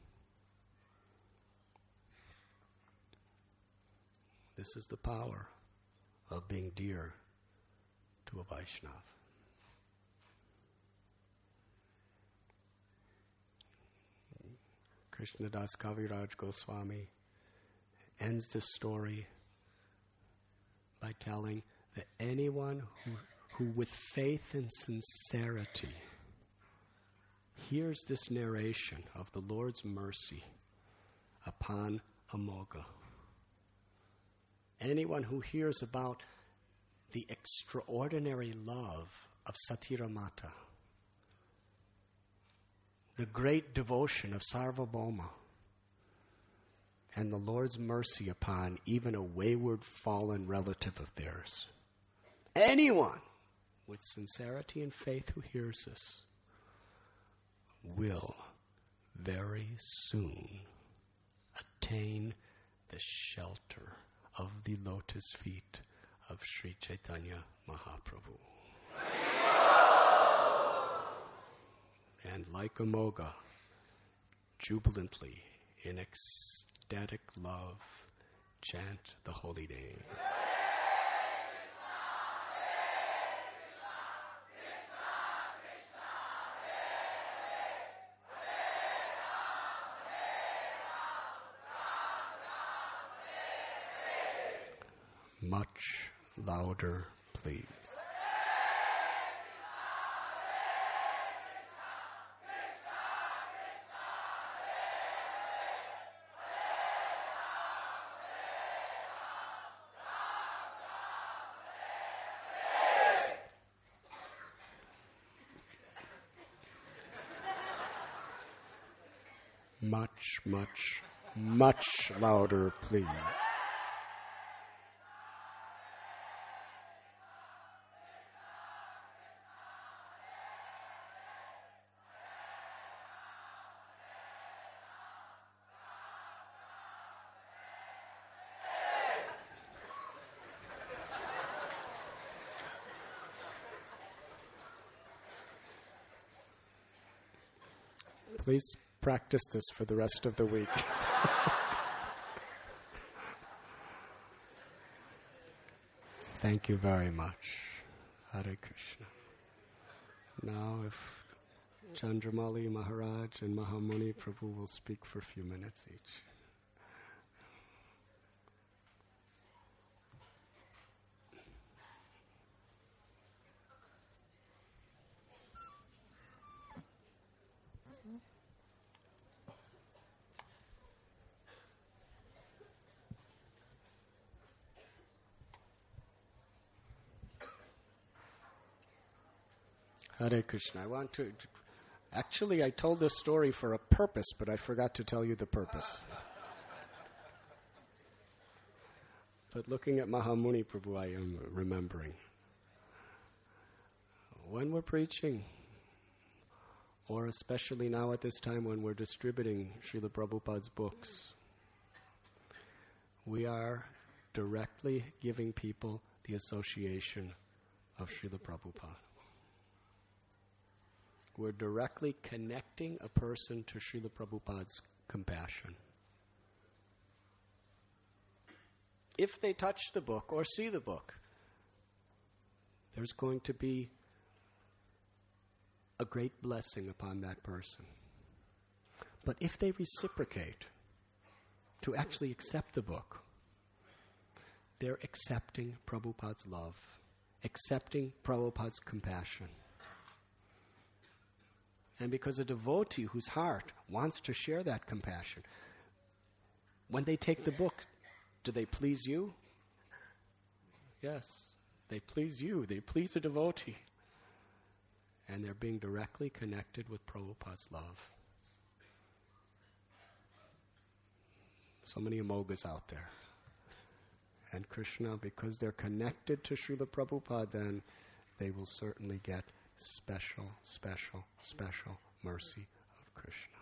This is the power of being dear to a Vaishnava. Krishnadas Kaviraj Goswami ends this story by telling that anyone who with faith and sincerity hears this narration of the Lord's mercy upon Amoga, anyone who hears about the extraordinary love of Satira Mata, the great devotion of Sarvabhauma, and the Lord's mercy upon even a wayward, fallen relative of theirs. Anyone with sincerity and faith who hears this will very soon attain the shelter of the lotus feet of Sri Chaitanya Mahaprabhu. And like Amoga, jubilantly, in ecstatic love, chant the holy name. Much louder, please. Much, much, much louder, please. Please practice this for the rest of the week. Thank you very much. Hare Krishna. Now if Chandramali Maharaj and Mahamuni Prabhu will speak for a few minutes each. Hare Krishna. I told this story for a purpose, but I forgot to tell you the purpose. But looking at Mahamuni Prabhu, I am remembering. When we're preaching, or especially now at this time when we're distributing Srila Prabhupada's books, we are directly giving people the association of Srila Prabhupada. We're directly connecting a person to Srila Prabhupada's compassion. If they touch the book or see the book, there's going to be a great blessing upon that person. But if they reciprocate to actually accept the book, they're accepting Prabhupada's love, accepting Prabhupada's compassion. And because a devotee whose heart wants to share that compassion, when they take the book, do they please you? Yes, they please you. They please the devotee. And they're being directly connected with Prabhupada's love. So many amogas out there. And Krishna, because they're connected to Srila Prabhupada, then they will certainly get special, special, special mercy of Krishna.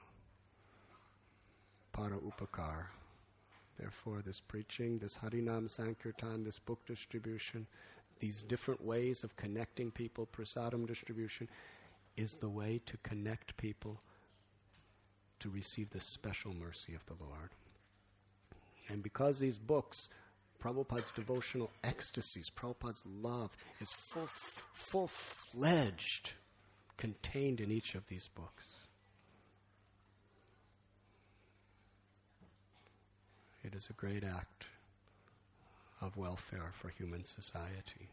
Para upakar. Therefore, this preaching, this Harinam Sankirtan, this book distribution, these different ways of connecting people, prasadam distribution, is the way to connect people to receive the special mercy of the Lord. And because these books, Prabhupada's devotional ecstasies, Prabhupada's love is full-fledged, contained in each of these books. It is a great act of welfare for human society.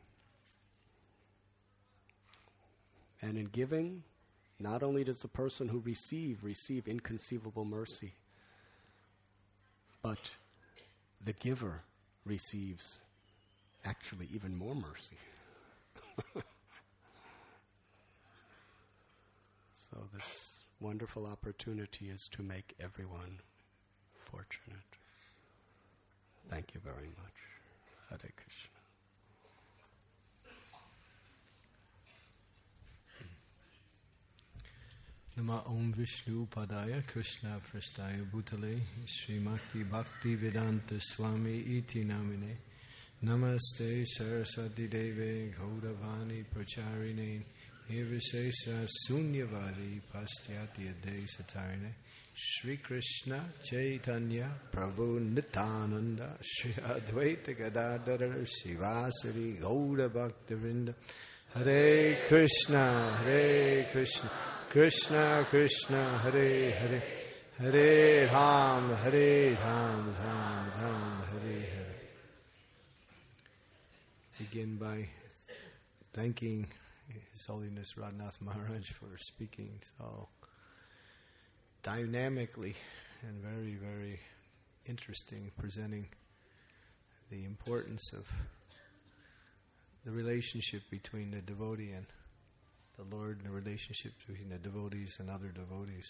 And in giving, not only does the person who receive inconceivable mercy, but the giver receives actually even more mercy. So this wonderful opportunity is to make everyone fortunate. Thank you very much. Hare Krishna. Nama Om Vishnu Padaya Krishna Prasthaya Bhutale Srimati Bhakti Vedanta Swami Iti Namine Namaste Saraswati Deve Gaudavani Pracharine Nirvisesa Sunyavadi Pastyati Ade Satarine Shri Krishna Chaitanya Prabhu Nityananda Shri Advaita Gadadhara Shivasari Gauda Bhaktivinoda Hare Krishna Krishna Krishna Hare Hare Hare Ram Hare Ram Hare Hare. Begin by thanking His Holiness Radhanath Maharaj for speaking so dynamically and very, very interesting, presenting the importance of the relationship between the devotee and the Lord, and the relationship between the devotees and other devotees.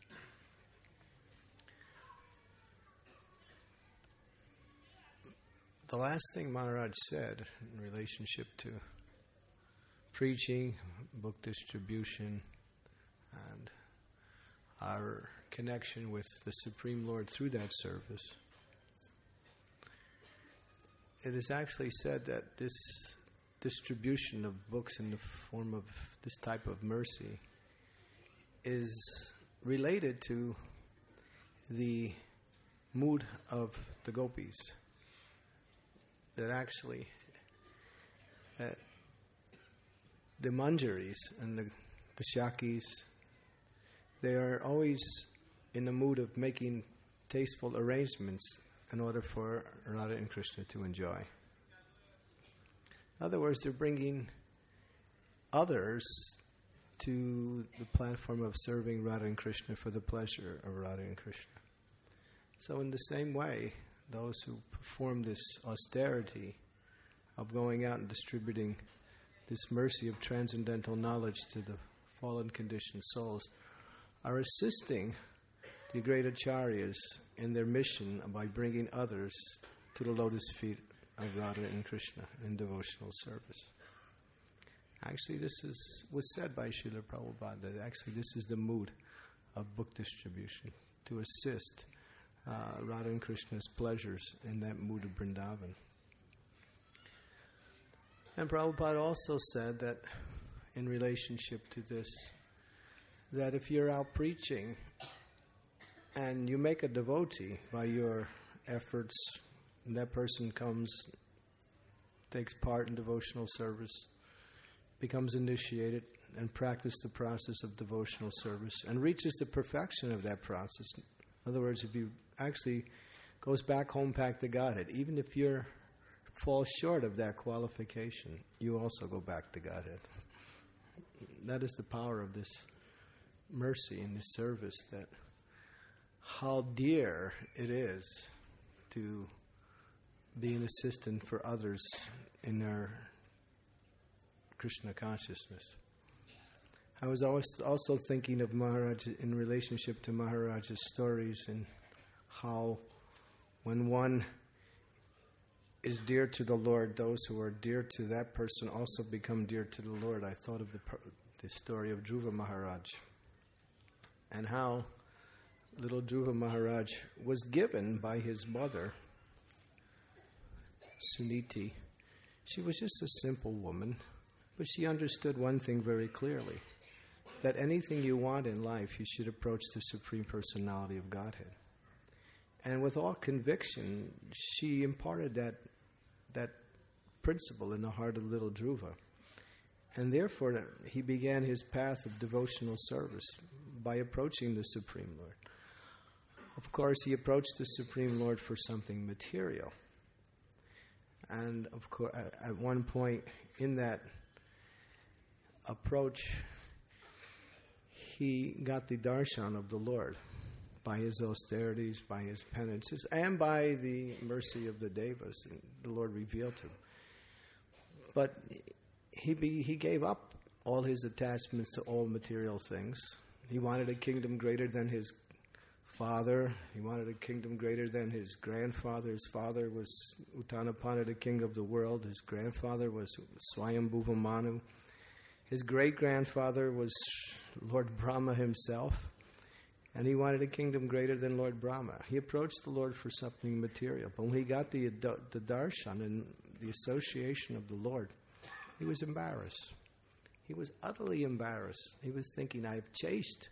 The last thing Maharaj said in relationship to preaching, book distribution, and our connection with the Supreme Lord through that service, it is actually said that this distribution of books in the form of this type of mercy is related to the mood of the gopis. That actually the manjaris and the shakis, they are always in the mood of making tasteful arrangements in order for Radha and Krishna to enjoy. In other words, they're bringing others to the platform of serving Radha and Krishna for the pleasure of Radha and Krishna. So in the same way, those who perform this austerity of going out and distributing this mercy of transcendental knowledge to the fallen conditioned souls are assisting the great acharyas in their mission by bringing others to the lotus feet of Radha and Krishna in devotional service. Actually, this was said by Srila Prabhupada, that actually this is the mood of book distribution, to assist Radha and Krishna's pleasures in that mood of Vrindavan. And Prabhupada also said that in relationship to this, that if you're out preaching and you make a devotee by your efforts, and that person comes, takes part in devotional service, becomes initiated, and practices the process of devotional service, and reaches the perfection of that process. In other words, if you actually goes back home back to Godhead, even if you fall short of that qualification, you also go back to Godhead. That is the power of this mercy and this service, that how dear it is to be an assistant for others in their Krishna consciousness. I was also thinking of Maharaj in relationship to Maharaj's stories, and how when one is dear to the Lord, those who are dear to that person also become dear to the Lord. I thought of the story of Dhruva Maharaj, and how little Dhruva Maharaj was given by his mother, Suniti. She was just a simple woman, but she understood one thing very clearly, that anything you want in life, you should approach the Supreme Personality of Godhead. And with all conviction, she imparted that principle in the heart of little Dhruva. And therefore, he began his path of devotional service by approaching the Supreme Lord. Of course, he approached the Supreme Lord for something material. And of course, at one point in that approach, he got the darshan of the Lord by his austerities, by his penances, and by the mercy of the devas. And the Lord revealed to him. But he gave up all his attachments to all material things. He wanted a kingdom greater than his father. He wanted a kingdom greater than his grandfather. His father was Uttanapana, the king of the world. His grandfather was Swayambhuva Manu. His great-grandfather was Lord Brahma himself. And he wanted a kingdom greater than Lord Brahma. He approached the Lord for something material. But when he got the darshan and the association of the Lord, he was embarrassed. He was utterly embarrassed. He was thinking, I have chased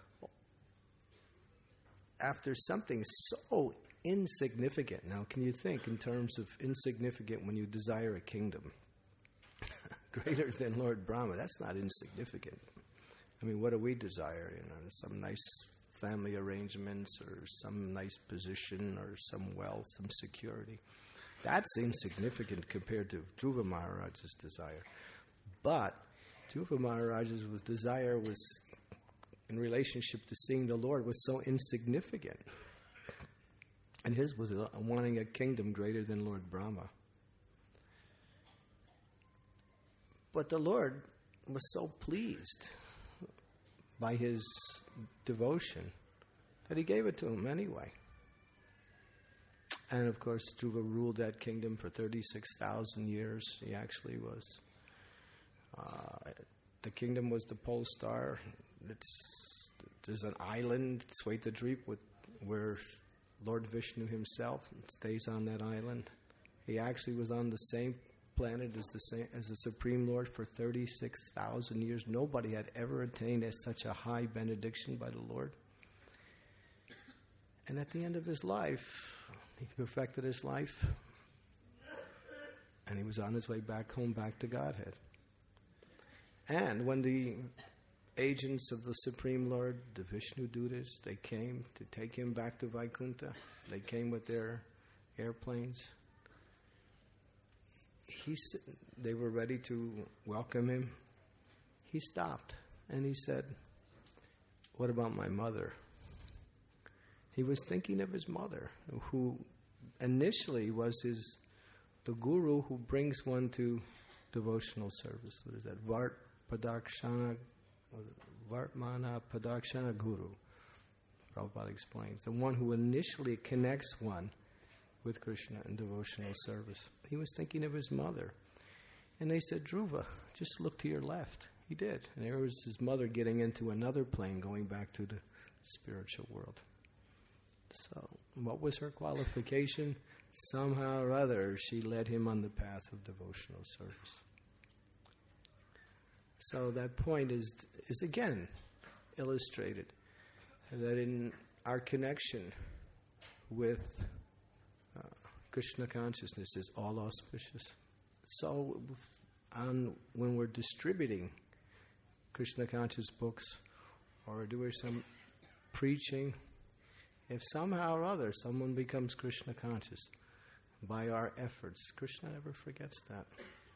after something so insignificant. Now, can you think in terms of insignificant when you desire a kingdom greater than Lord Brahma? That's not insignificant. I mean, what do we desire? Some nice family arrangements or some nice position or some wealth, some security. That's insignificant compared to Dhruva Maharaj's desire. But Dhruva Maharaj's desire was, in relationship to seeing the Lord, was so insignificant. And his was wanting a kingdom greater than Lord Brahma. But the Lord was so pleased by his devotion that he gave it to him anyway. And of course, Dhruva ruled that kingdom for 36,000 years. He actually was. The kingdom was the pole star. There's an island, Svetadvip, where Lord Vishnu himself stays on that island. He actually was on the same planet as the Supreme Lord for 36,000 years. Nobody had ever attained such a high benediction by the Lord. And at the end of his life, he perfected his life, and he was on his way back home, back to Godhead. And when the agents of the Supreme Lord, the Vishnu Dutas, they came to take him back to Vaikuntha, they came with their airplanes. They were ready to welcome him. He stopped and he said, "What about my mother?" He was thinking of his mother, who initially was the guru who brings one to devotional service. What is that? Vartmana Padakshana Guru. Prabhupada explains. The one who initially connects one with Krishna in devotional service. He was thinking of his mother. And they said, "Dhruva, just look to your left." He did. And there was his mother getting into another plane, going back to the spiritual world. So, what was her qualification? Somehow or other, she led him on the path of devotional service. So that point is again illustrated, that in our connection with Krishna consciousness is all auspicious. So when we're distributing Krishna conscious books or doing some preaching, if somehow or other someone becomes Krishna conscious by our efforts, Krishna never forgets that.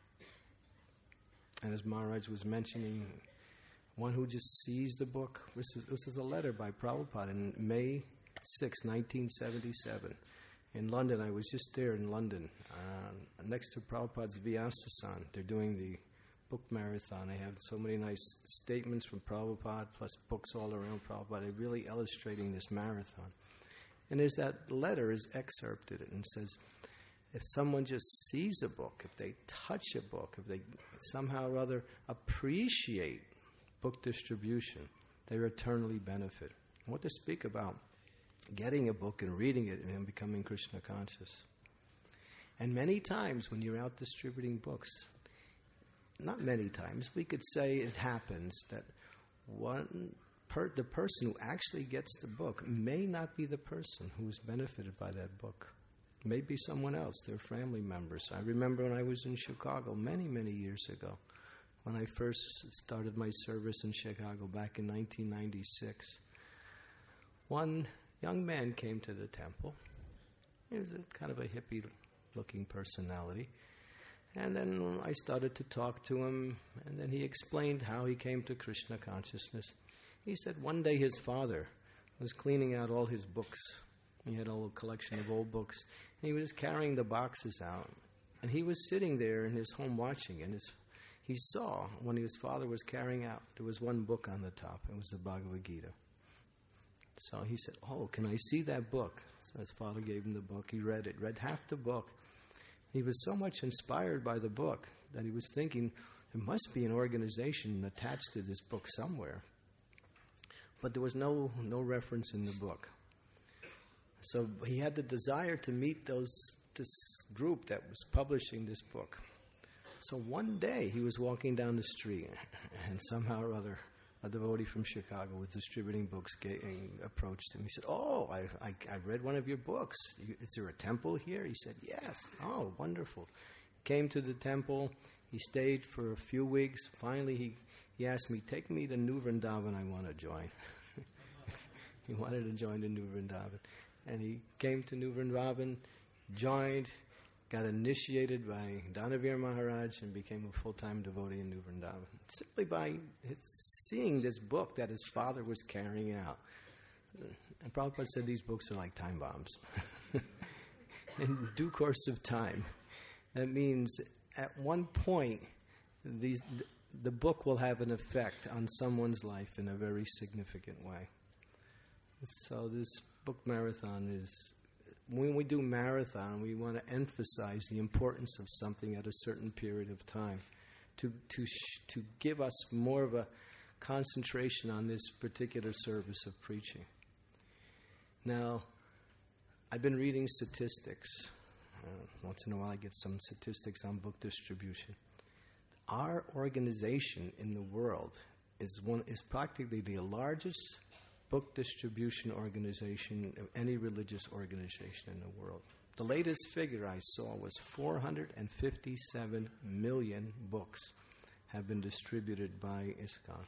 And as Maharaj was mentioning, one who just sees the book, this is a letter by Prabhupada in May 6, 1977. In London, I was just there in London, next to Prabhupada's Vyasasan. They're doing the book marathon. They have so many nice statements from Prabhupada, plus books all around Prabhupada. They're really illustrating this marathon. And there's that letter is excerpted and says, if someone just sees a book, if they touch a book, if they somehow or other appreciate book distribution, they eternally benefit. I want to speak about getting a book and reading it and becoming Krishna conscious. And many times when you're out distributing books, not many times, we could say it happens that the person who actually gets the book may not be the person who is benefited by that book. Maybe someone else, their family members. I remember when I was in Chicago many, many years ago, when I first started my service in Chicago back in 1996. One young man came to the temple. He was a kind of a hippie-looking personality. And then I started to talk to him, and then he explained how he came to Krishna consciousness. He said one day his father was cleaning out all his books. He had a little collection of old books. And he was carrying the boxes out. And he was sitting there in his home watching, and he saw when his father was carrying out, there was one book on the top. It was the Bhagavad Gita. So he said, "Oh, can I see that book?" So his father gave him the book. He read it, read half the book. He was so much inspired by the book that he was thinking, there must be an organization attached to this book somewhere. But there was no reference in the book. So he had the desire to meet this group that was publishing this book. So one day he was walking down the street, and somehow or other, a devotee from Chicago was distributing books approached him. He said, "Oh, I read one of your books. Is there a temple here?" He said, "Yes." "Oh, wonderful." Came to the temple. He stayed for a few weeks. Finally, he asked me, "Take me to New Vrindavan, I want to join." He wanted to join the New Vrindavan. And he came to New Vrindavan, joined, got initiated by Danavir Maharaj, and became a full-time devotee in New Vrindavan, simply by seeing this book that his father was carrying out. And Prabhupada said these books are like time bombs. In due course of time. That means at one point, the book will have an effect on someone's life in a very significant way. So this book marathon is, when we do marathon, we want to emphasize the importance of something at a certain period of time to give us more of a concentration on this particular service of preaching. Now, I've been reading statistics. Once in a while I get some statistics on book distribution. Our organization in the world is practically the largest book distribution organization of any religious organization in the world. The latest figure I saw was 457 million books have been distributed by ISKCON.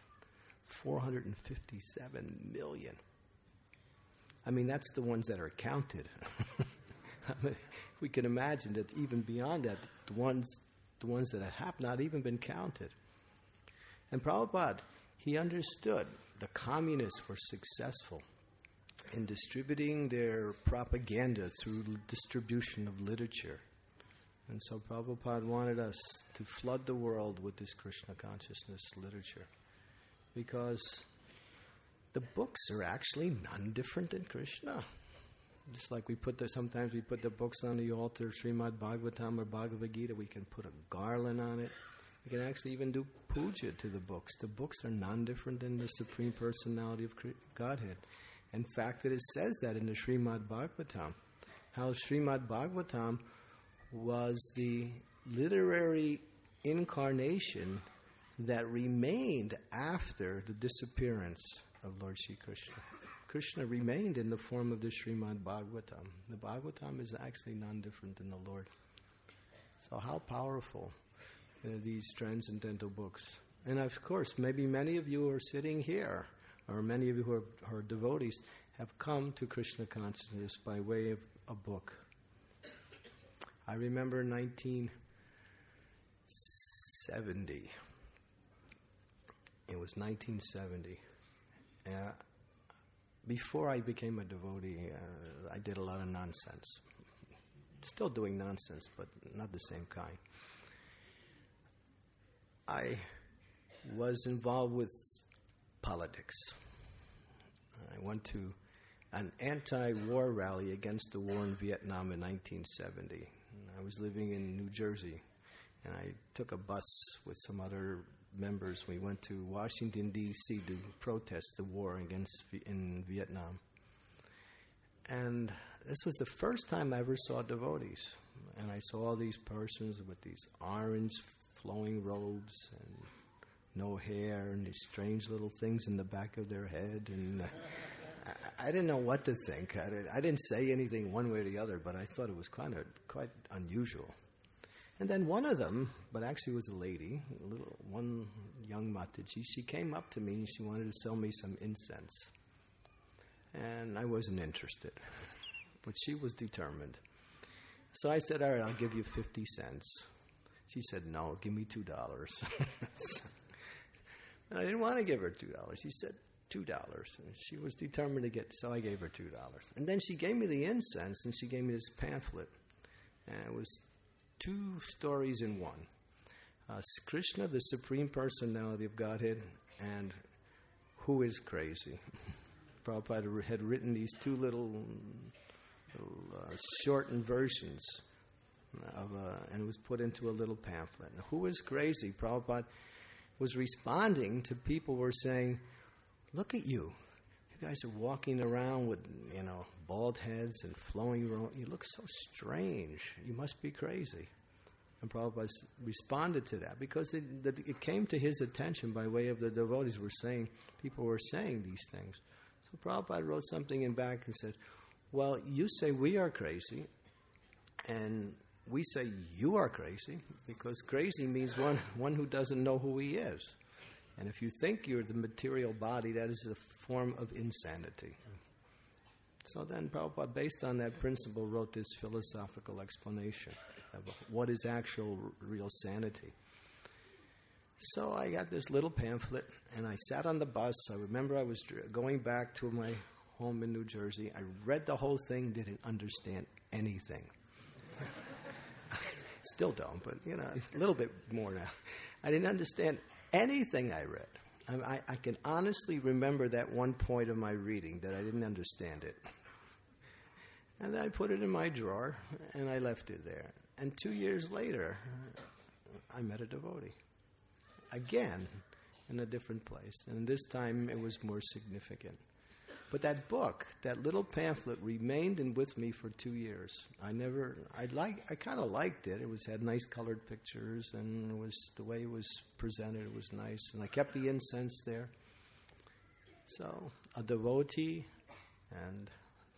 457 million. I mean, that's the ones that are counted. I mean, we can imagine that even beyond that, the ones that have not even been counted. And Prabhupada, he understood the communists were successful in distributing their propaganda through distribution of literature. And so Prabhupada wanted us to flood the world with this Krishna consciousness literature, because the books are actually none different than Krishna. Just like sometimes we put the books on the altar, Srimad Bhagavatam or Bhagavad Gita, we can put a garland on it. We can actually even do puja to the books. The books are none different than the Supreme Personality of Godhead. In fact, it says that in the Srimad Bhagavatam, how Srimad Bhagavatam was the literary incarnation that remained after the disappearance of Lord Shri Krishna. Krishna remained in the form of the Srimad Bhagavatam. The Bhagavatam is actually none different than the Lord. So how powerful these transcendental books. And of course, maybe many of you who are sitting here, or many of you who are devotees, have come to Krishna consciousness by way of a book. I remember 1970. It was 1970. Before I became a devotee, I did a lot of nonsense. Still doing nonsense, but not the same kind. I was involved with politics. I went to an anti-war rally against the war in Vietnam in 1970. I was living in New Jersey, and I took a bus with some other members. We went to Washington, D.C. to protest the war in Vietnam. And this was the first time I ever saw devotees. And I saw all these persons with these orange flowing robes and no hair and these strange little things in the back of their head. And I didn't know what to think. I didn't say anything one way or the other, but I thought it was quite unusual. And then one of them, but actually was a lady, one young Mataji, she came up to me and she wanted to sell me some incense. And I wasn't interested, but she was determined. So I said, all right, I'll give you 50 cents. She said, no, give me $2. And I didn't want to give her $2. She said, $2. And she was determined to so I gave her $2. And then she gave me the incense and she gave me this pamphlet. And it was two stories in one. Krishna, the Supreme Personality of Godhead, and who is crazy. Prabhupada had written these two little shortened versions and it was put into a little pamphlet. Now, who is crazy? Prabhupada was responding to people who were saying, look at you. You guys are walking around with, bald heads and flowing. You look so strange. You must be crazy. And Prabhupada responded to that because it came to his attention by way of the devotees people were saying these things. So Prabhupada wrote something in back and said, well, you say we are crazy, and we say you are crazy, because crazy means one who doesn't know who he is. And if you think you're the material body, that is a form of insanity. So then Prabhupada, based on that principle, wrote this philosophical explanation of what is actual real sanity. So I got this little pamphlet, and I sat on the bus. I remember I was going back to my home in New Jersey. I read the whole thing, didn't understand anything. Still don't, but, a little bit more now. I didn't understand anything I read. I can honestly remember that one point of my reading that I didn't understand it. And then I put it in my drawer, and I left it there. And 2 years later, I met a devotee. Again, in a different place. And this time, it was more significant. But that book, that little pamphlet, remained with me for 2 years. I kind of liked it. It had nice colored pictures, and the way it was presented, it was nice. And I kept the incense there. So, a devotee and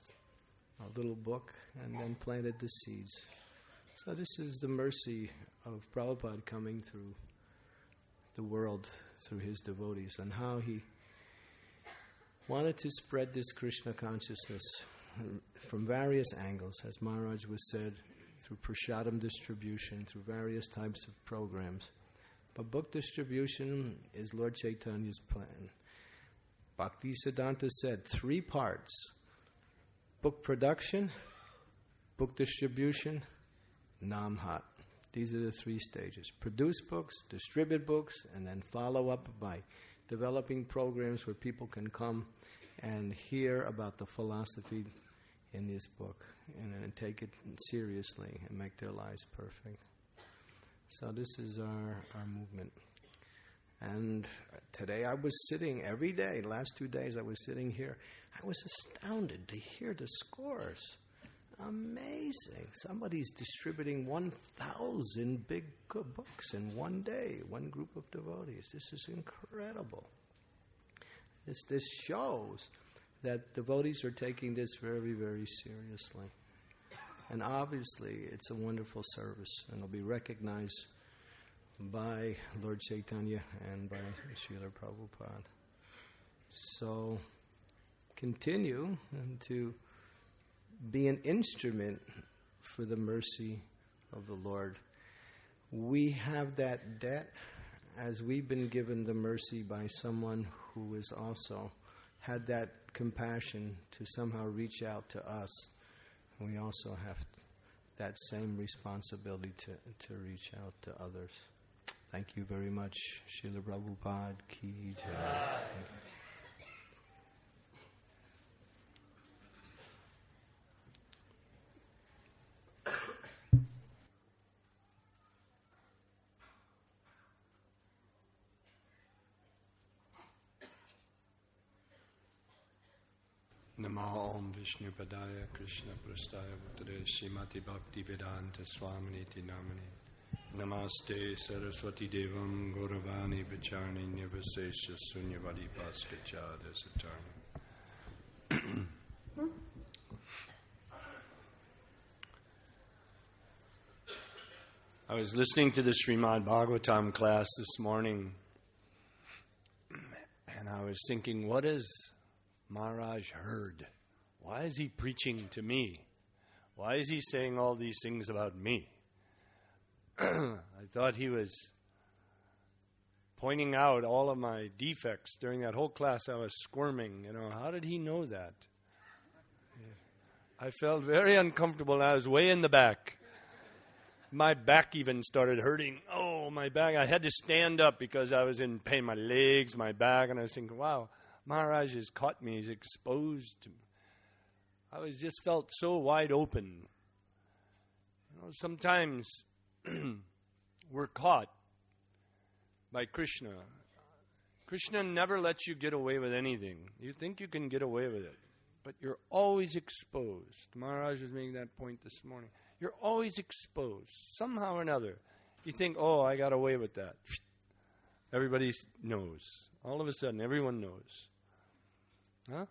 a little book, and then planted the seeds. So this is the mercy of Prabhupada coming through the world through his devotees, and how he wanted to spread this Krishna consciousness from various angles, as Maharaj was said, through prasadam distribution, through various types of programs. But book distribution is Lord Chaitanya's plan. Bhaktisiddhanta said 3 parts: book production, book distribution, Namhat. These are the 3 stages. Produce books, distribute books, and then follow up by developing programs where people can come and hear about the philosophy in this book and take it seriously and make their lives perfect. So this is our movement. And today I was sitting every day, the last 2 days I was sitting here. I was astounded to hear the scores. Amazing. Somebody's distributing 1,000 big books in one day, one group of devotees. This is incredible. This shows that devotees are taking this very, very seriously. And obviously, it's a wonderful service, and it'll be recognized by Lord Chaitanya and by Srila Prabhupada. So, continue to be an instrument for the mercy of the Lord. We have that debt as we've been given the mercy by someone who has also had that compassion to somehow reach out to us. We also have that same responsibility to reach out to others. Thank you very much. Srila Prabhupada Ki Jai. Namo Om Vishnu Padaya Krishna Prastaya Bhutare Srimati Bhakti Vedanta Swaminiti Namani Namaste Saraswati Devam Gauravani Vicharni Nivasesha Sunyavadi Paskachada Satarni. I was listening to the Srimad Bhagavatam class this morning, and I was thinking, what is Maharaj heard? Why is he preaching to me? Why is he saying all these things about me? I thought he was pointing out all of my defects. During that whole class I was squirming. How did he know that? I felt very uncomfortable and I was way in the back. My back even started hurting. Oh, my back. I had to stand up because I was in pain. My legs, my back. And I was thinking, wow, Maharaj has caught me. He's exposed me. I just felt so wide open. Sometimes we're caught by Krishna. Krishna never lets you get away with anything. You think you can get away with it, but you're always exposed. Maharaj was making that point this morning. You're always exposed, somehow or another. You think, oh, I got away with that. Everybody knows. All of a sudden, everyone knows. Huh?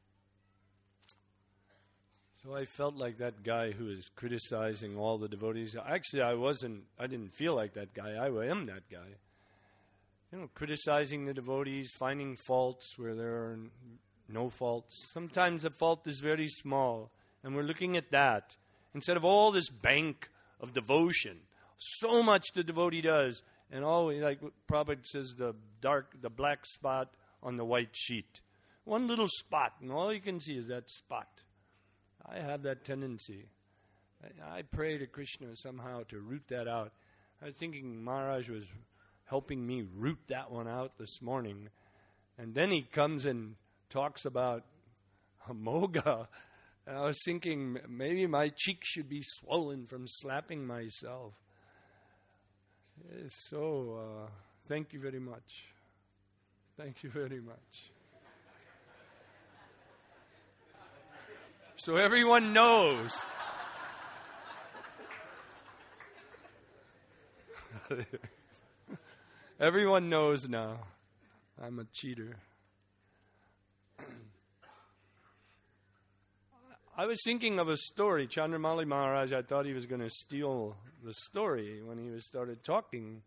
So I felt like that guy who is criticizing all the devotees. Actually, I didn't feel like that guy. I am that guy. Criticizing the devotees, finding faults where there are no faults. Sometimes the fault is very small, and we're looking at that. Instead of all this bank of devotion, so much the devotee does, and always, like Prabhupada says, the black spot on the white sheet. One little spot, and all you can see is that spot. I have that tendency. I pray to Krishna somehow to root that out. I was thinking Maharaj was helping me root that one out this morning. And then he comes and talks about Amoga. And I was thinking maybe my cheek should be swollen from slapping myself. So, thank you very much. Thank you very much. So everyone knows. Everyone knows now I'm a cheater. I was thinking of a story. Chandramali Maharaj, I thought he was going to steal the story when he started talking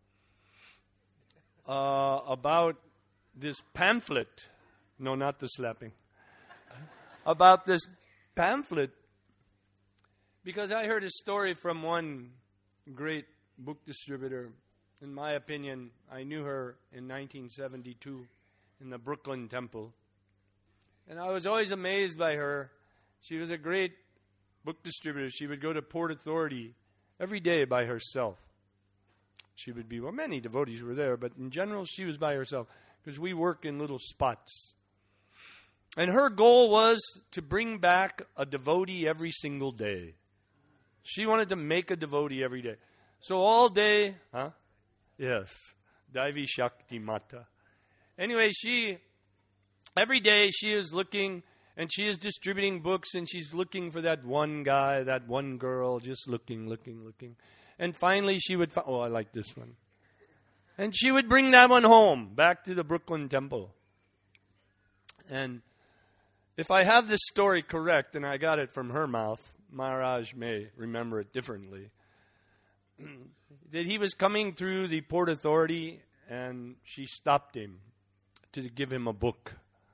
about this pamphlet. No, not the slapping. About this pamphlet. Because I heard a story from one great book distributor. In my opinion, I knew her in 1972 in the Brooklyn Temple. And I was always amazed by her. She was a great book distributor. She would go to Port Authority every day by herself. She would be, many devotees were there, but in general, she was by herself because we work in little spots. And her goal was to bring back a devotee every single day. She wanted to make a devotee every day. So all day, Yes, Daivi Shakti Mata. Anyway, every day she is looking and she is distributing books and she's looking for that one guy, that one girl, just looking. And finally she would find, I like this one. And she would bring that one home, back to the Brooklyn Temple. And if I have this story correct, and I got it from her mouth, Maharaj may remember it differently, that he was coming through the Port Authority and she stopped him to give him a book.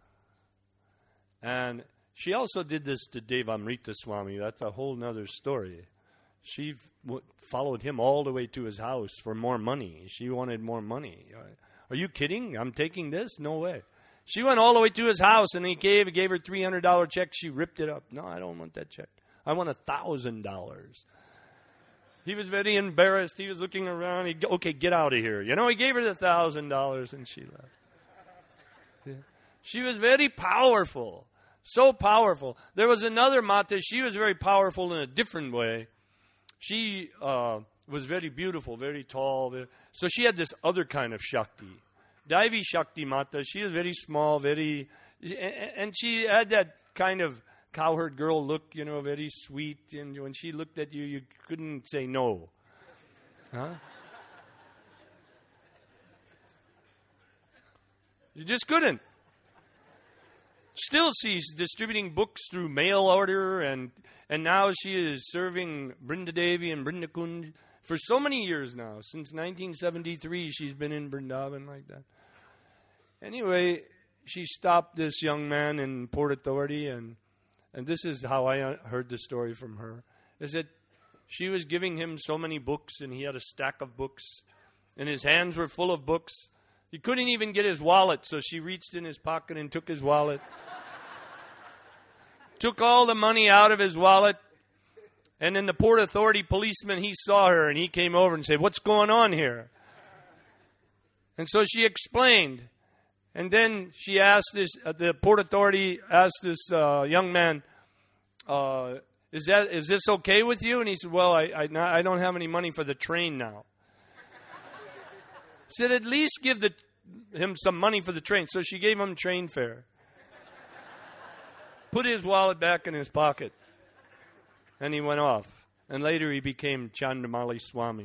And she also did this to Devamrita Swami. That's a whole other story. She followed him all the way to his house for more money. She wanted more money. Are you kidding? I'm taking this? No way. She went all the way to his house and he gave her $300 check. She ripped it up. No, I don't want that check. I want $1,000. He was very embarrassed. He was looking around. Okay, get out of here. He gave her the $1,000 and she left. Yeah. She was very powerful. So powerful. There was another Mata. She was very powerful in a different way. She was very beautiful, very tall. So she had this other kind of Shakti. Daivi Shakti Mata. She was very small, and she had that kind of cowherd girl look, very sweet. And when she looked at you, you couldn't say no. Huh? You just couldn't. Still, she's distributing books through mail order, and now she is serving Brinda Devi and Brinda Kunj for so many years now. Since 1973, she's been in Vrindavan like that. Anyway, she stopped this young man in Port Authority, and this is how I heard the story from her, is that she was giving him so many books, and he had a stack of books, and his hands were full of books. He couldn't even get his wallet, so she reached in his pocket and took his wallet. Took all the money out of his wallet And then the Port Authority policeman, he saw her and he came over and said, "What's going on here?" And so she explained. And then she asked the Port Authority asked this young man, is this okay with you? And he said, "Well, I don't have any money for the train now." She said, "At least give him some money for the train." So she gave him train fare. Put his wallet back in his pocket. And he went off. And later he became Chandramali Swami.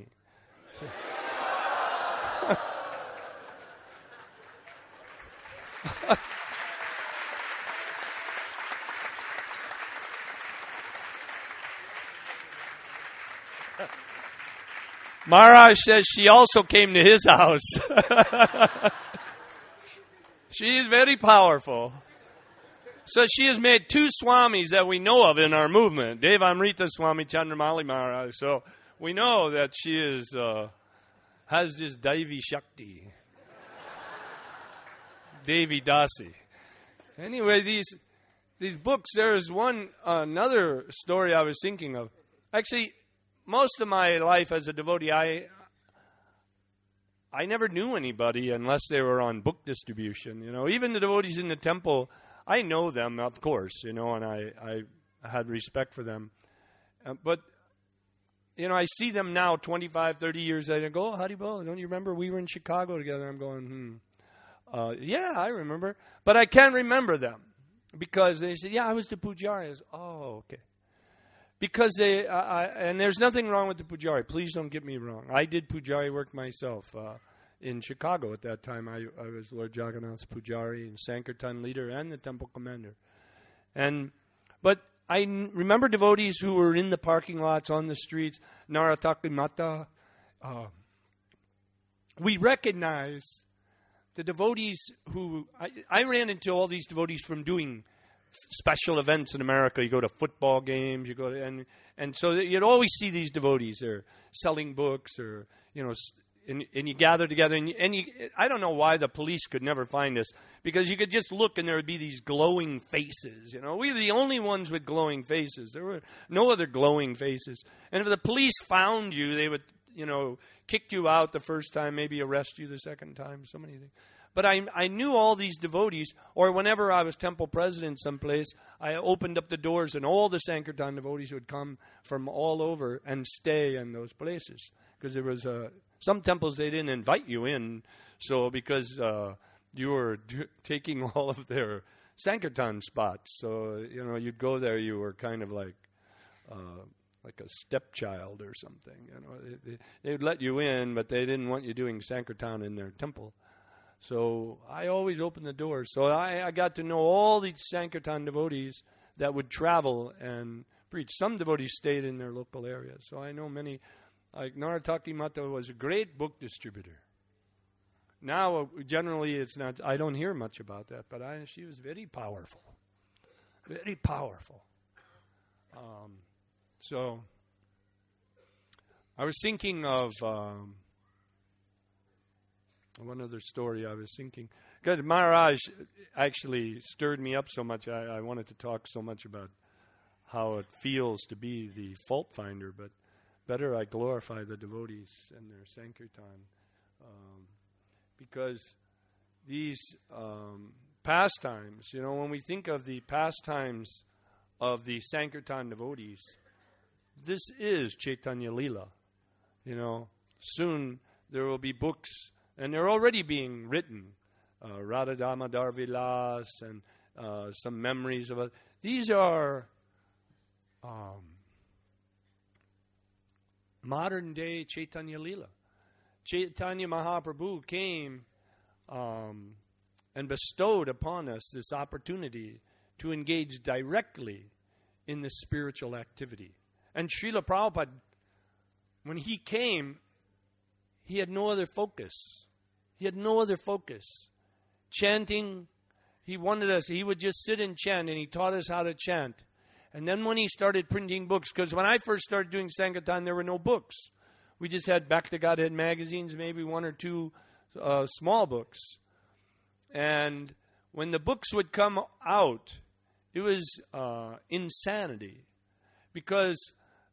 Maharaj says she also came to his house. She is very powerful. So she has made 2 Swamis that we know of in our movement. Devamrita Swami, Chandramali Maharaj. So we know that she has this Daivi Shakti. Devi Dasi. Anyway, these books, there is another story I was thinking of. Actually, most of my life as a devotee, I never knew anybody unless they were on book distribution. Even the devotees in the temple, I know them, of course, and I had respect for them. But, I see them now 25, 30 years later and go, "Oh, Haribol, don't you remember we were in Chicago together?" I'm going, yeah, I remember. But I can't remember them because they said, "Yeah, I was the pujari." I was, "Oh, okay." Because and there's nothing wrong with the pujari. Please don't get me wrong. I did pujari work myself in Chicago at that time. I was Lord Jagannath's pujari and Sankirtan leader and the temple commander. But I remember devotees who were in the parking lots, on the streets, Narataki Mata. We recognize the devotees who... I ran into all these devotees from doing special events in America. You go to football games, you go to... And so you'd always see these devotees. They're selling books or, and you gather together. And I don't know why the police could never find us, because you could just look and there would be these glowing faces. We were the only ones with glowing faces. There were no other glowing faces. And if the police found you, they would, kick you out the first time, maybe arrest you the second time, so many things. But I knew all these devotees, or whenever I was temple president someplace, I opened up the doors and all the Sankirtan devotees would come from all over and stay in those places. Because there was some temples, they didn't invite you in, so because you were taking all of their Sankirtan spots. So, you'd go there, you were kind of like a stepchild or something. They would let you in, but they didn't want you doing Sankirtan in their temple. So I always opened the doors. So I got to know all these Sankirtan devotees that would travel and preach. Some devotees stayed in their local area. So I know many. Like Narataki Mata was a great book distributor. Now, generally, it's not. I don't hear much about that. But she was very powerful. Very powerful. So I was thinking of... one other story I was thinking. Because Maharaj actually stirred me up so much. I wanted to talk so much about how it feels to be the fault finder, but better I glorify the devotees and their Sankirtan. Because these pastimes, when we think of the pastimes of the Sankirtan devotees, this is Chaitanya Leela. Soon there will be books. And they're already being written. Radha Damodar Vilas and some memories of it. These are modern day Chaitanya Leela. Chaitanya Mahaprabhu came and bestowed upon us this opportunity to engage directly in this spiritual activity. And Srila Prabhupada, when he came, he had no other focus. He had no other focus. Chanting, he would just sit and chant, and he taught us how to chant. And then when he started printing books, because when I first started doing Sankirtan, there were no books. We just had Back to Godhead magazines, maybe 1 or 2 small books. And when the books would come out, it was insanity. Because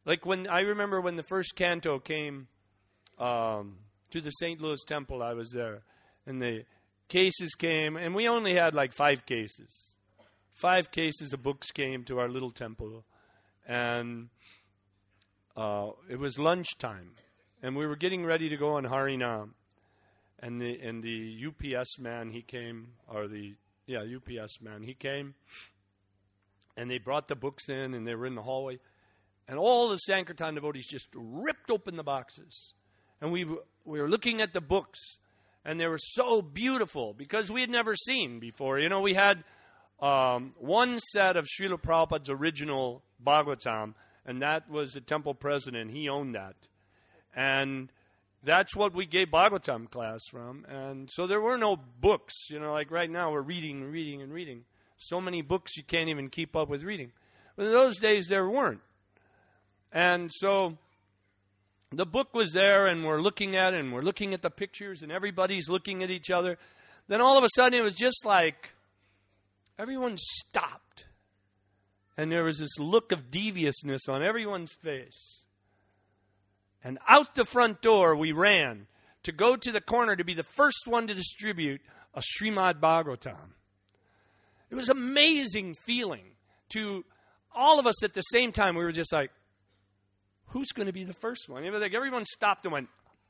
Like I remember when the first canto came to the St. Louis Temple, I was there. And the cases came, and we only had like 5 cases. 5 cases of books came to our little temple. And it was lunchtime. And we were getting ready to go on Harinam. And the UPS man, he came, UPS man, he came. And they brought the books in, and they were in the hallway. And all the Sankirtan devotees just ripped open the boxes. And we were looking at the books, and they were so beautiful because we had never seen before. You know, we had one set of Srila Prabhupada's original Bhagavatam, and that was the temple president. He owned that. And that's what we gave Bhagavatam class from. And so there were no books. You know, like right now we're reading. So many books you can't even keep up with reading. But in those days there weren't. And so the book was there, and we're looking at it, and we're looking at the pictures, and everybody's looking at each other. Then all of a sudden it was just like everyone stopped. And there was this look of deviousness on everyone's face. And out the front door we ran to go to the corner to be the first one to distribute a Srimad Bhagavatam. It was an amazing feeling to all of us at the same time. We were just like, who's going to be the first one? It was like everyone stopped and went.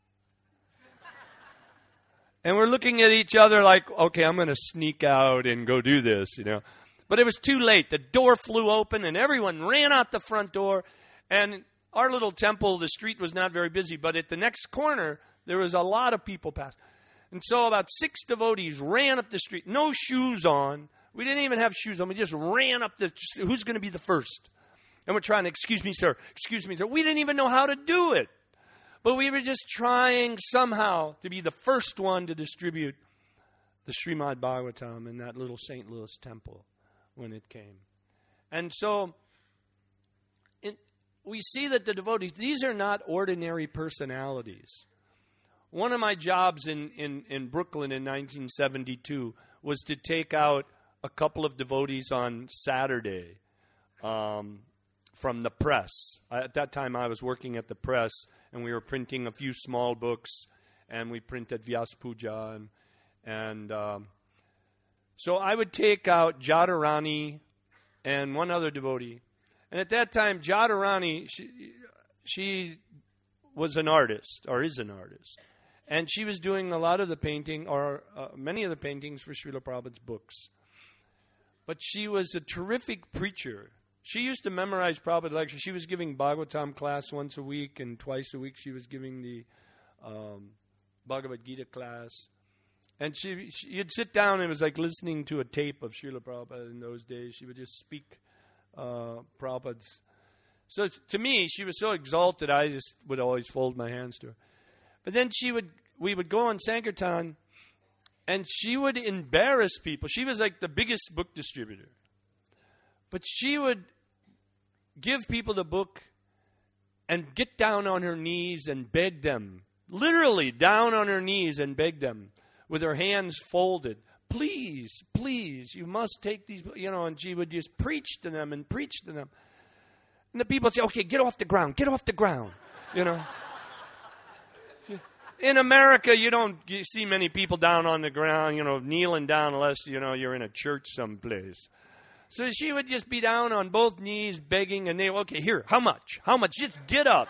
And we're looking at each other like, okay, I'm going to sneak out and go do this, you know. But it was too late. The door flew open, and everyone ran out the front door. And our little temple, the street was not very busy, but at the next corner, there was a lot of people passing. And so about 6 devotees ran up the street, no shoes on. We didn't even have shoes on. We just ran up who's going to be the first? And we're trying to, excuse me, sir. We didn't even know how to do it. But we were just trying somehow to be the first one to distribute the Srimad Bhagavatam in that little St. Louis temple when it came. And so we see that the devotees, these are not ordinary personalities. One of my jobs in Brooklyn in 1972 was to take out a couple of devotees on Saturday from the press. At that time, I was working at the press, and we were printing a few small books, and we printed Vyas Puja. And so I would take out Jadharani and one other devotee. And at that time, Jadharani, she was an artist, or is an artist. And she was doing a lot of the painting, or many of the paintings for Srila Prabhupada's books. But she was a terrific preacher. She used to memorize Prabhupada lectures. She was giving Bhagavatam class once a week, and twice a week she was giving the Bhagavad Gita class. And you'd sit down, and it was like listening to a tape of Srila Prabhupada in those days. She would just speak Prabhupada's. So to me, she was so exalted, I just would always fold my hands to her. But then we would go on Sankirtan, and she would embarrass people. She was like the biggest book distributor. But she would give people the book and get down on her knees and beg them. Literally down on her knees and beg them with her hands folded. Please, please, you must take these, and she would just preach to them. And the people would say, okay, get off the ground, In America, you don't see many people down on the ground, kneeling down unless, you're in a church someplace. So she would just be down on both knees begging, and okay, here, how much? Just get up.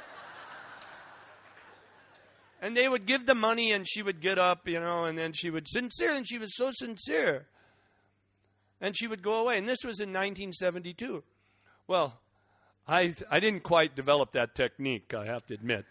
And they would give the money, and she would get up, and then she would and she was so sincere. And she would go away. And this was in 1972. Well, I didn't quite develop that technique, I have to admit.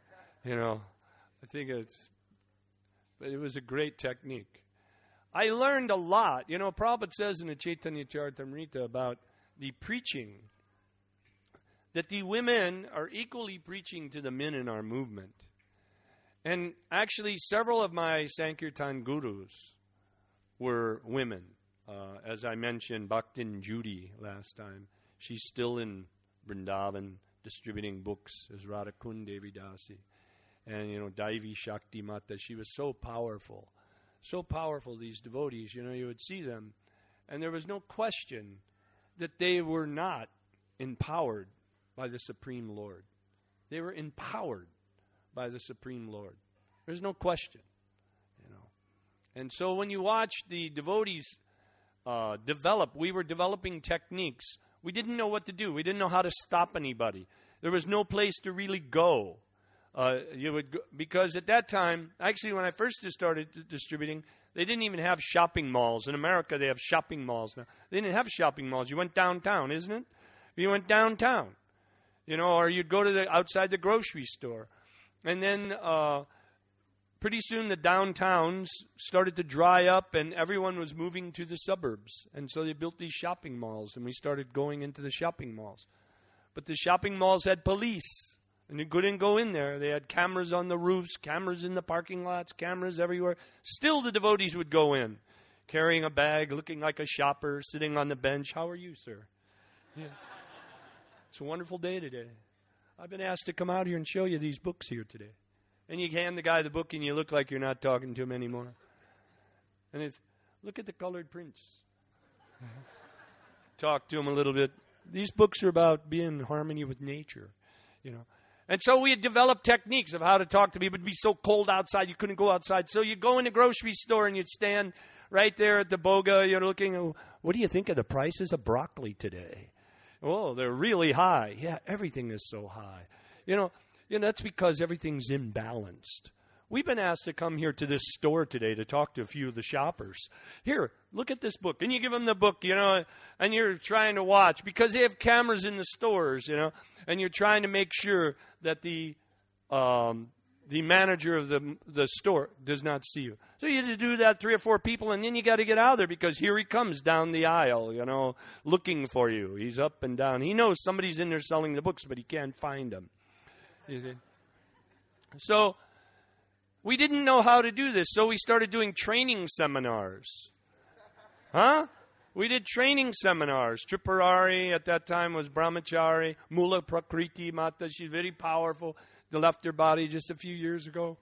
I think but it was a great technique. I learned a lot. Prabhupada says in the Chaitanya Charitamrita about the preaching, that the women are equally preaching to the men in our movement. And actually, several of my Sankirtan gurus were women. As I mentioned, Bhaktin Judy last time. She's still in Vrindavan distributing books as Radhakund Devi Dasi. And, Daivi Shakti Mata, she was so powerful, these devotees. You would see them. And there was no question that they were not empowered by the Supreme Lord. They were empowered by the Supreme Lord. There's no question. And so when you watch the devotees develop, we were developing techniques. We didn't know what to do. We didn't know how to stop anybody. There was no place to really go. Because at that time, actually when I first started distributing, they didn't even have shopping malls. In America, they have shopping malls now. They didn't have shopping malls. You went downtown, isn't it? You went downtown, or you'd go to outside the grocery store. And then pretty soon the downtowns started to dry up and everyone was moving to the suburbs. And so they built these shopping malls and we started going into the shopping malls. But the shopping malls had police and you couldn't go in there. They had cameras on the roofs, cameras in the parking lots, cameras everywhere. Still the devotees would go in, carrying a bag, looking like a shopper, sitting on the bench. How are you, sir? Yeah. It's a wonderful day today. I've been asked to come out here and show you these books here today. And you hand the guy the book and you look like you're not talking to him anymore. And it's, look at the colored prints. Talk to him a little bit. These books are about being in harmony with nature, And so we had developed techniques of how to talk to people. It would be so cold outside, you couldn't go outside. So you'd go in the grocery store and you'd stand right there at the boga, looking, what do you think of the prices of broccoli today? Oh, they're really high. Yeah, everything is so high. That's because everything's imbalanced. We've been asked to come here to this store today to talk to a few of the shoppers. Here, look at this book. And you give them the book, and you're trying to watch because they have cameras in the stores, and you're trying to make sure that the manager of the store does not see you. So you just do that 3 or 4 people, and then you got to get out of there because here he comes down the aisle, looking for you. He's up and down. He knows somebody's in there selling the books, but he can't find them. You see? So we didn't know how to do this, so we started doing training seminars. We did training seminars. Tripurari at that time was brahmachari. Mula Prakriti Mata, she's very powerful. They left her body just a few years ago.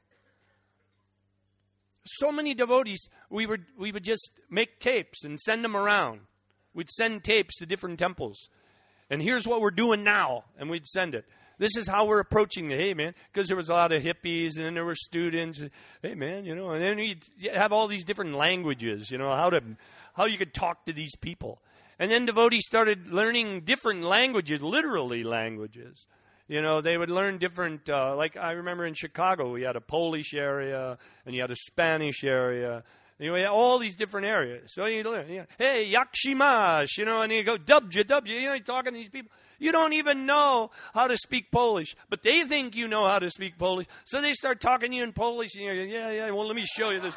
So many devotees, we would just make tapes and send them around. We'd send tapes to different temples. And here's what we're doing now, and we'd send it. This is how we're approaching it. Hey, man, because there was a lot of hippies, and then there were students. Hey, man, and then you'd have all these different languages, how you could talk to these people. And then devotees started learning different languages, literally languages. They would learn different, like I remember in Chicago, we had a Polish area, and you had a Spanish area. You had all these different areas. So you learn, hey, yakshimash, and you go, dubja, you're talking to these people. You don't even know how to speak Polish, but they think you know how to speak Polish. So they start talking to you in Polish, and you're yeah, well, let me show you this.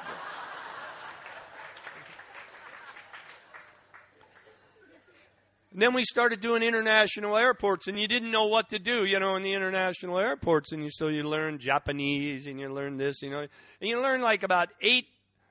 And then we started doing international airports, and you didn't know what to do, in the international airports. And so you learn Japanese, and you learn this, and you learn like about 8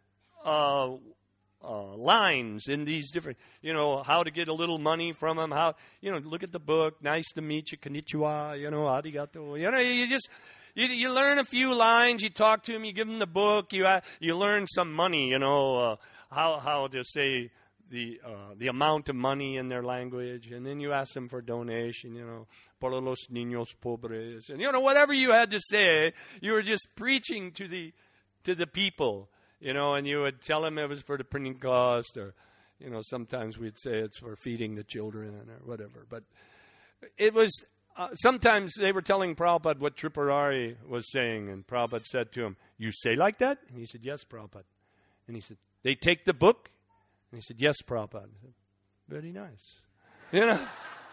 lines in these different, how to get a little money from them, how, look at the book, nice to meet you, konnichiwa, arigato, you learn a few lines, you talk to them, you give them the book, you learn some money, how to say the amount of money in their language, and then you ask them for donation, para los niños pobres, and whatever you had to say, you were just preaching to the people. And you would tell them it was for the printing cost, or, sometimes we'd say it's for feeding the children or whatever. But it was, sometimes they were telling Prabhupada what Tripurari was saying, and Prabhupada said to him, you say like that? And he said, yes, Prabhupada. And he said, they take the book? And he said, yes, Prabhupada. I said, very nice.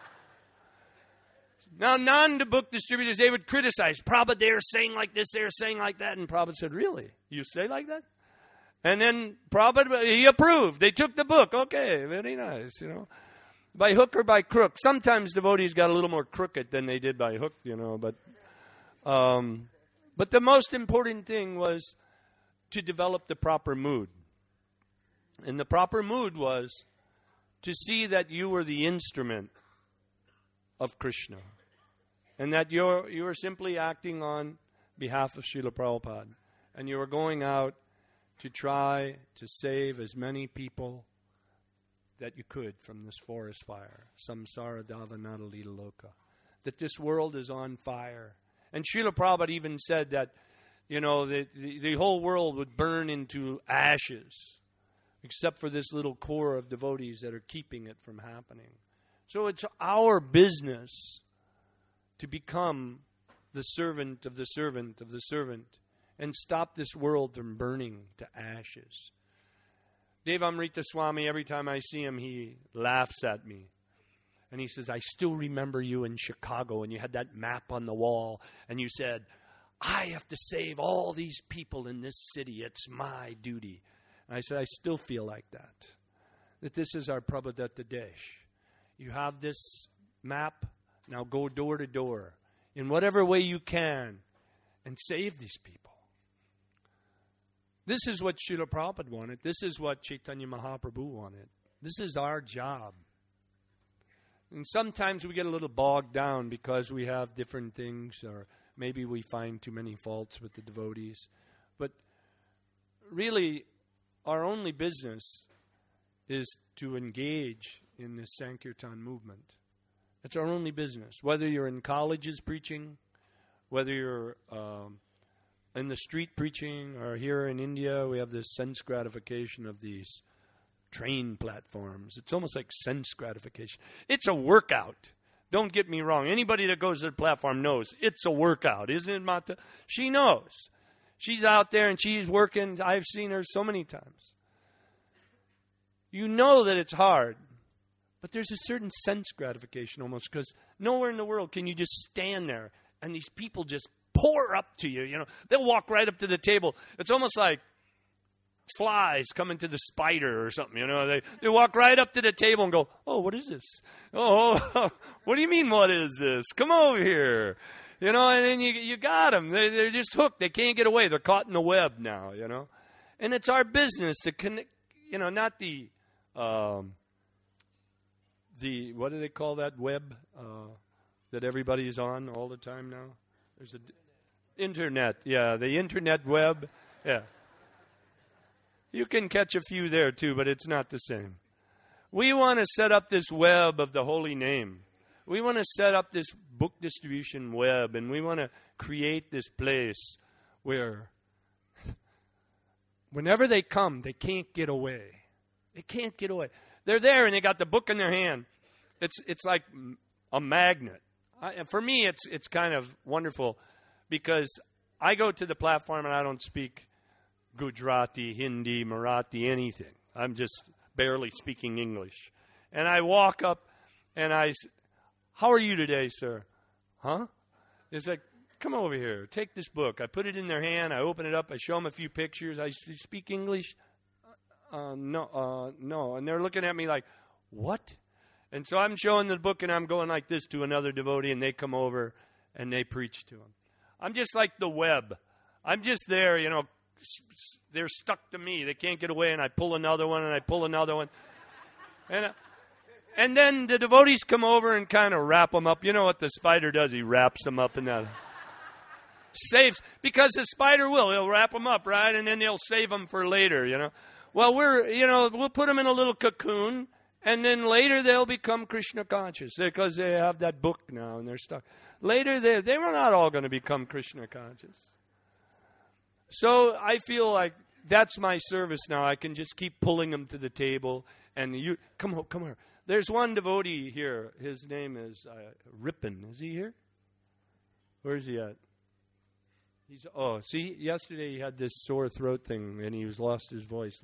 Now, non-book distributors, they would criticize, Prabhupada, they're saying like this, they're saying like that. And Prabhupada said, really? You say like that? And then Prabhupada, he approved. They took the book. Okay, very nice, By hook or by crook. Sometimes devotees got a little more crooked than they did by hook, But the most important thing was to develop the proper mood. And the proper mood was to see that you were the instrument of Krishna. And that you were simply acting on behalf of Srila Prabhupada. And you were going out to try to save as many people that you could from this forest fire. Samsara Davanata Lila Loka. that this world is on fire. And Srila Prabhupada even said that, the whole world would burn into ashes, except for this little core of devotees that are keeping it from happening. So it's our business to become the servant of the servant of the servant and stop this world from burning to ashes. Devamrita Swami, every time I see him, he laughs at me. And he says, I still remember you in Chicago, and you had that map on the wall, and you said, I have to save all these people in this city. It's my duty. And I said, I still feel like that this is our Prabhupada Desh. You have this map, now go door to door, in whatever way you can, and save these people. This is what Srila Prabhupada wanted. This is what Chaitanya Mahaprabhu wanted. This is our job. And sometimes we get a little bogged down because we have different things, or maybe we find too many faults with the devotees. But really, our only business is to engage in this Sankirtan movement. It's our only business. Whether you're in colleges preaching, whether you're in the street preaching, or here in India, we have this sense gratification of these train platforms. It's almost like sense gratification. It's a workout. Don't get me wrong. Anybody that goes to the platform knows it's a workout, isn't it, Mata? She knows. She's out there and she's working. I've seen her so many times. You know that it's hard, but there's a certain sense gratification almost, because nowhere in the world can you just stand there and these people just pour up to you. They'll walk right up to the table. It's almost like flies coming to the spider or something. They walk right up to the table and go, oh, what is this? Oh, what do you mean, what is this? Come over here. And then you got them. They're just hooked. They can't get away. They're caught in the web now, And it's our business to connect, not the what do they call that web that everybody's on all the time now? There's internet. Yeah, the internet web. Yeah. You can catch a few there too, but it's not the same. We want to set up this web of the holy name. We want to set up this book distribution web, and we want to create this place where whenever they come, they can't get away. They can't get away. They're there and they got the book in their hand. It's like a magnet. For me, it's kind of wonderful because I go to the platform and I don't speak Gujarati, Hindi, Marathi, anything. I'm just barely speaking English. And I walk up and I say, how are you today, sir? Huh? It's like, come over here. Take this book. I put it in their hand. I open it up. I show them a few pictures. I say, speak English? No. And they're looking at me like, what? And so I'm showing the book and I'm going like this to another devotee, and they come over and they preach to them. I'm just like the web. I'm just there, they're stuck to me. They can't get away, and I pull another one, and I pull another one. And then the devotees come over and kind of wrap them up. You know what the spider does? He wraps them up in that. Saves, because the spider he'll wrap them up, right? And then he'll save them for later, Well, we'll put them in a little cocoon, and then later they'll become Krishna conscious because they have that book now and they're stuck. Later, they were not all going to become Krishna conscious. So I feel like that's my service now. I can just keep pulling them to the table. And you come here. There's one devotee here. His name is Ripon. Is he here? Where is he at? Yesterday he had this sore throat thing, and he's lost his voice.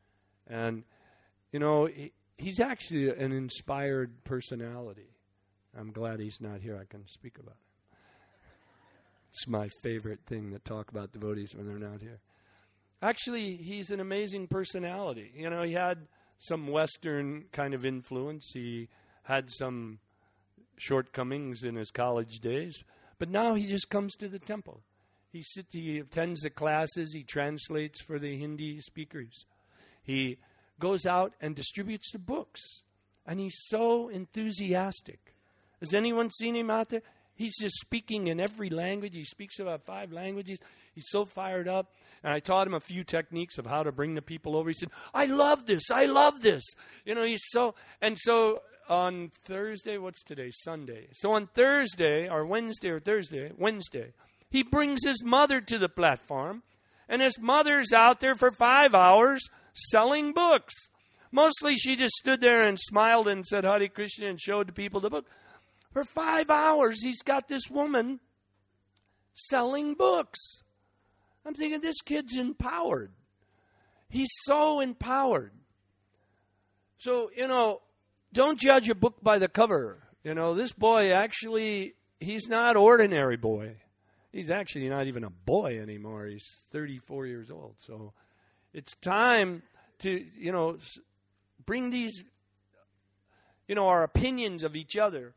He's actually an inspired personality. I'm glad he's not here. I can speak about it. It's my favorite thing to talk about devotees when they're not here. Actually, he's an amazing personality. He had some Western kind of influence. He had some shortcomings in his college days. But now he just comes to the temple. He attends the classes. He translates for the Hindi speakers. He goes out and distributes the books. And he's so enthusiastic. Has anyone seen him out there? He's just speaking in every language. He speaks about 5 languages. He's so fired up. And I taught him a few techniques of how to bring the people over. He said, I love this. I love this. You know, he's so... And so on Thursday, what's today? Sunday. So on Thursday, or Wednesday, he brings his mother to the platform. And his mother's out there for 5 hours selling books. Mostly she just stood there and smiled and said Hare Krishna and showed the people the book. For 5 hours, he's got this woman selling books. I'm thinking, this kid's empowered. He's so empowered. So, you know, don't judge a book by the cover. You know, this boy actually, he's not ordinary boy. He's actually not even a boy anymore. He's 34 years old. So it's time to, you know, bring these, you know, our opinions of each other.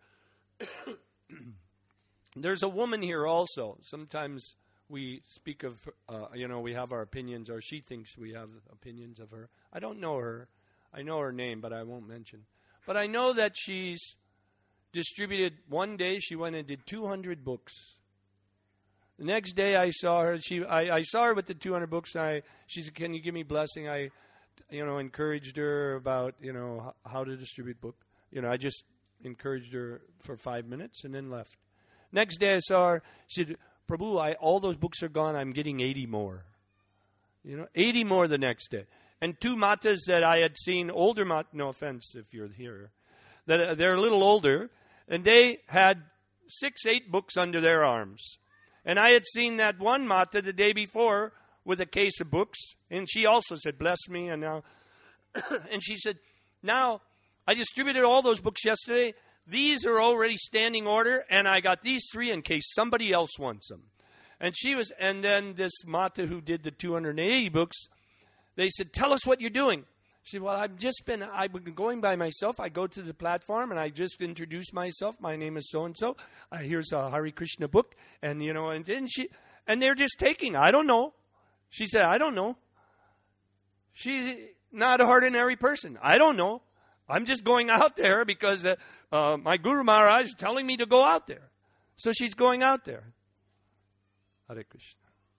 There's a woman here also. Sometimes we speak of, you know, we have our opinions, or she thinks we have opinions of her. I don't know her. I know her name, but I won't mention. But I know that she's distributed, one day she went and did 200 books. The next day I saw her, I saw her with the 200 books. She said, can you give me blessing? I, you know, encouraged her about, you know, how to distribute book. You know, I just encouraged her for 5 minutes and then left. Next day I saw her, she said, Prabhu, all those books are gone. I'm getting 80 more. You know, 80 more the next day. And 2 matas that I had seen, older matas, no offense if you're here, that they're a little older, and they had 6-8 books under their arms. And I had seen that one mata the day before with a case of books, and she also said, bless me, and now, and she said, now, I distributed all those books yesterday. These are already standing order, and I got these 3 in case somebody else wants them. And then this mata who did the 280 books, they said, tell us what you're doing. She said, well, I've been going by myself. I go to the platform, and I just introduce myself. My name is so-and-so. Here's a Hare Krishna book. And, you know, and they're just taking, I don't know. She said, I don't know. She's not an ordinary person. I don't know. I'm just going out there because my Guru Maharaj is telling me to go out there. So she's going out there. Hare Krishna.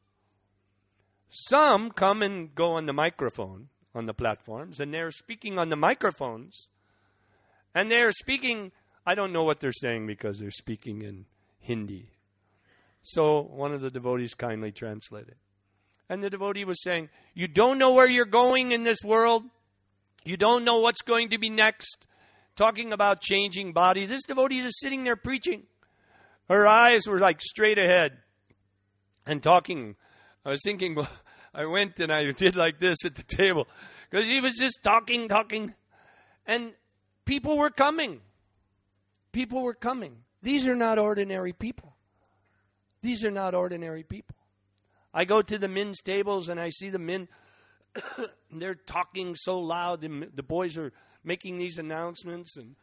Some come and go on the microphone, on the platforms, and they're speaking on the microphones. And they're speaking, I don't know what they're saying because they're speaking in Hindi. So one of the devotees kindly translated. And the devotee was saying, you don't know where you're going in this world. You don't know what's going to be next. Talking about changing bodies. This devotee is sitting there preaching. Her eyes were like straight ahead and talking. I was thinking, well, I went and I did like this at the table because he was just talking. And people were coming. People were coming. These are not ordinary people. These are not ordinary people. I go to the men's tables and I see the men, they're talking so loud. The boys are making these announcements and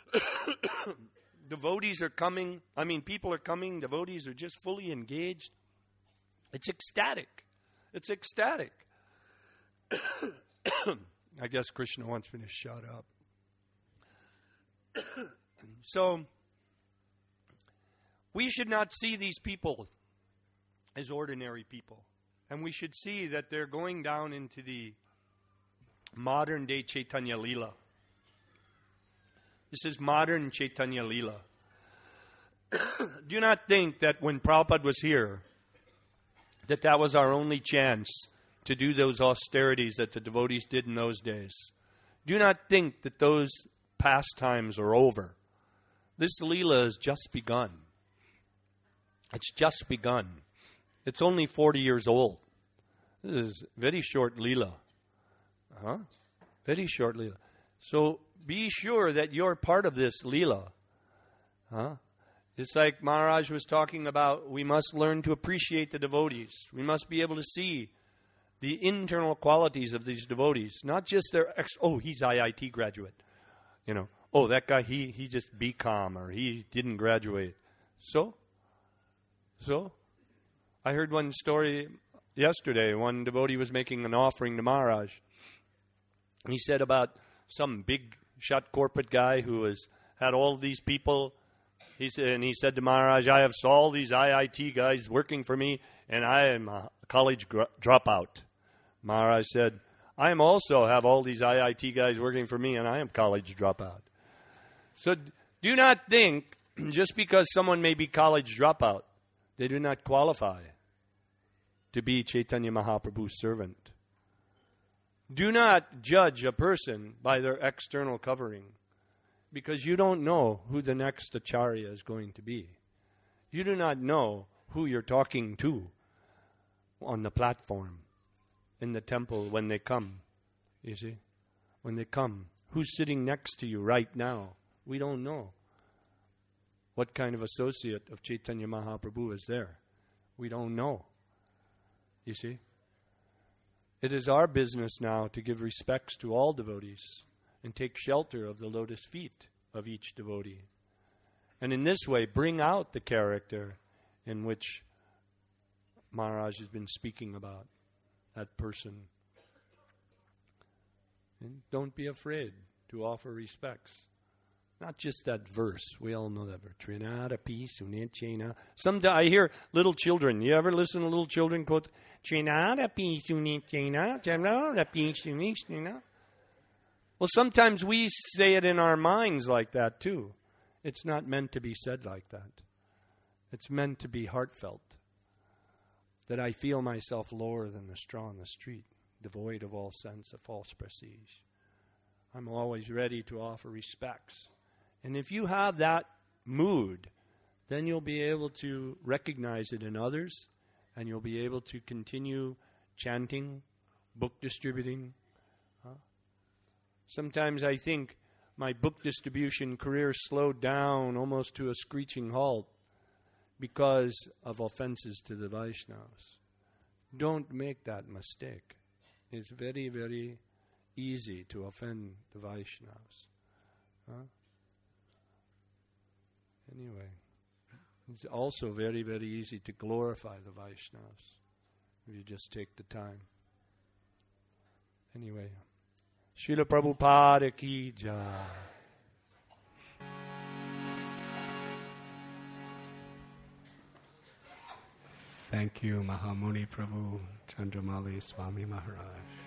devotees are coming. I mean, people are coming. Devotees are just fully engaged. It's ecstatic. It's ecstatic. I guess Krishna wants me to shut up. So, we should not see these people as ordinary people. And we should see that they're going down into the modern day Chaitanya Leela. This is modern Chaitanya Leela. Do not think that when Prabhupada was here, that was our only chance to do those austerities that the devotees did in those days. Do not think that those pastimes are over. This Leela has just begun. It's just begun. It's only 40 years old. This is very short Leela. Very short Leela. So be sure that you're part of this Leela. It's like Maharaj was talking about, we must learn to appreciate the devotees. We must be able to see the internal qualities of these devotees. Not just their, he's IIT graduate. You know, that guy, he just BCom or he didn't graduate. So, I heard one story yesterday. One devotee was making an offering to Maharaj. And he said about some big shot corporate guy who had all these people He said to Maharaj, I have all these IIT guys working for me, and I am a college dropout. Maharaj said, I am also have all these IIT guys working for me, and I am college dropout. So do not think, just because someone may be college dropout, they do not qualify to be Chaitanya Mahaprabhu's servant. Do not judge a person by their external covering, because you don't know who the next acharya is going to be. You do not know who you're talking to on the platform, in the temple when they come. You see? When they come. Who's sitting next to you right now? We don't know. What kind of associate of Chaitanya Mahaprabhu is there? We don't know. You see? It is our business now to give respects to all devotees and take shelter of the lotus feet of each devotee. And in this way, bring out the character in which Maharaj has been speaking about, that person. And don't be afraid to offer respects. Not just that verse. We all know that verse. Sometimes I hear little children. You ever listen to little children quote, well, sometimes we say it in our minds like that too. It's not meant to be said like that. It's meant to be heartfelt. That I feel myself lower than the straw in the street, devoid of all sense of false prestige. I'm always ready to offer respects. And if you have that mood, then you'll be able to recognize it in others, and you'll be able to continue chanting, book distributing. Sometimes I think my book distribution career slowed down almost to a screeching halt because of offenses to the Vaishnavas. Don't make that mistake. It's very, very easy to offend the Vaishnavas. Anyway, it's also very, very easy to glorify the Vaishnavas if you just take the time. Anyway, Srila Prabhupada ki jai. Thank you, Mahamuni Prabhu Chandramali Swami Maharaj.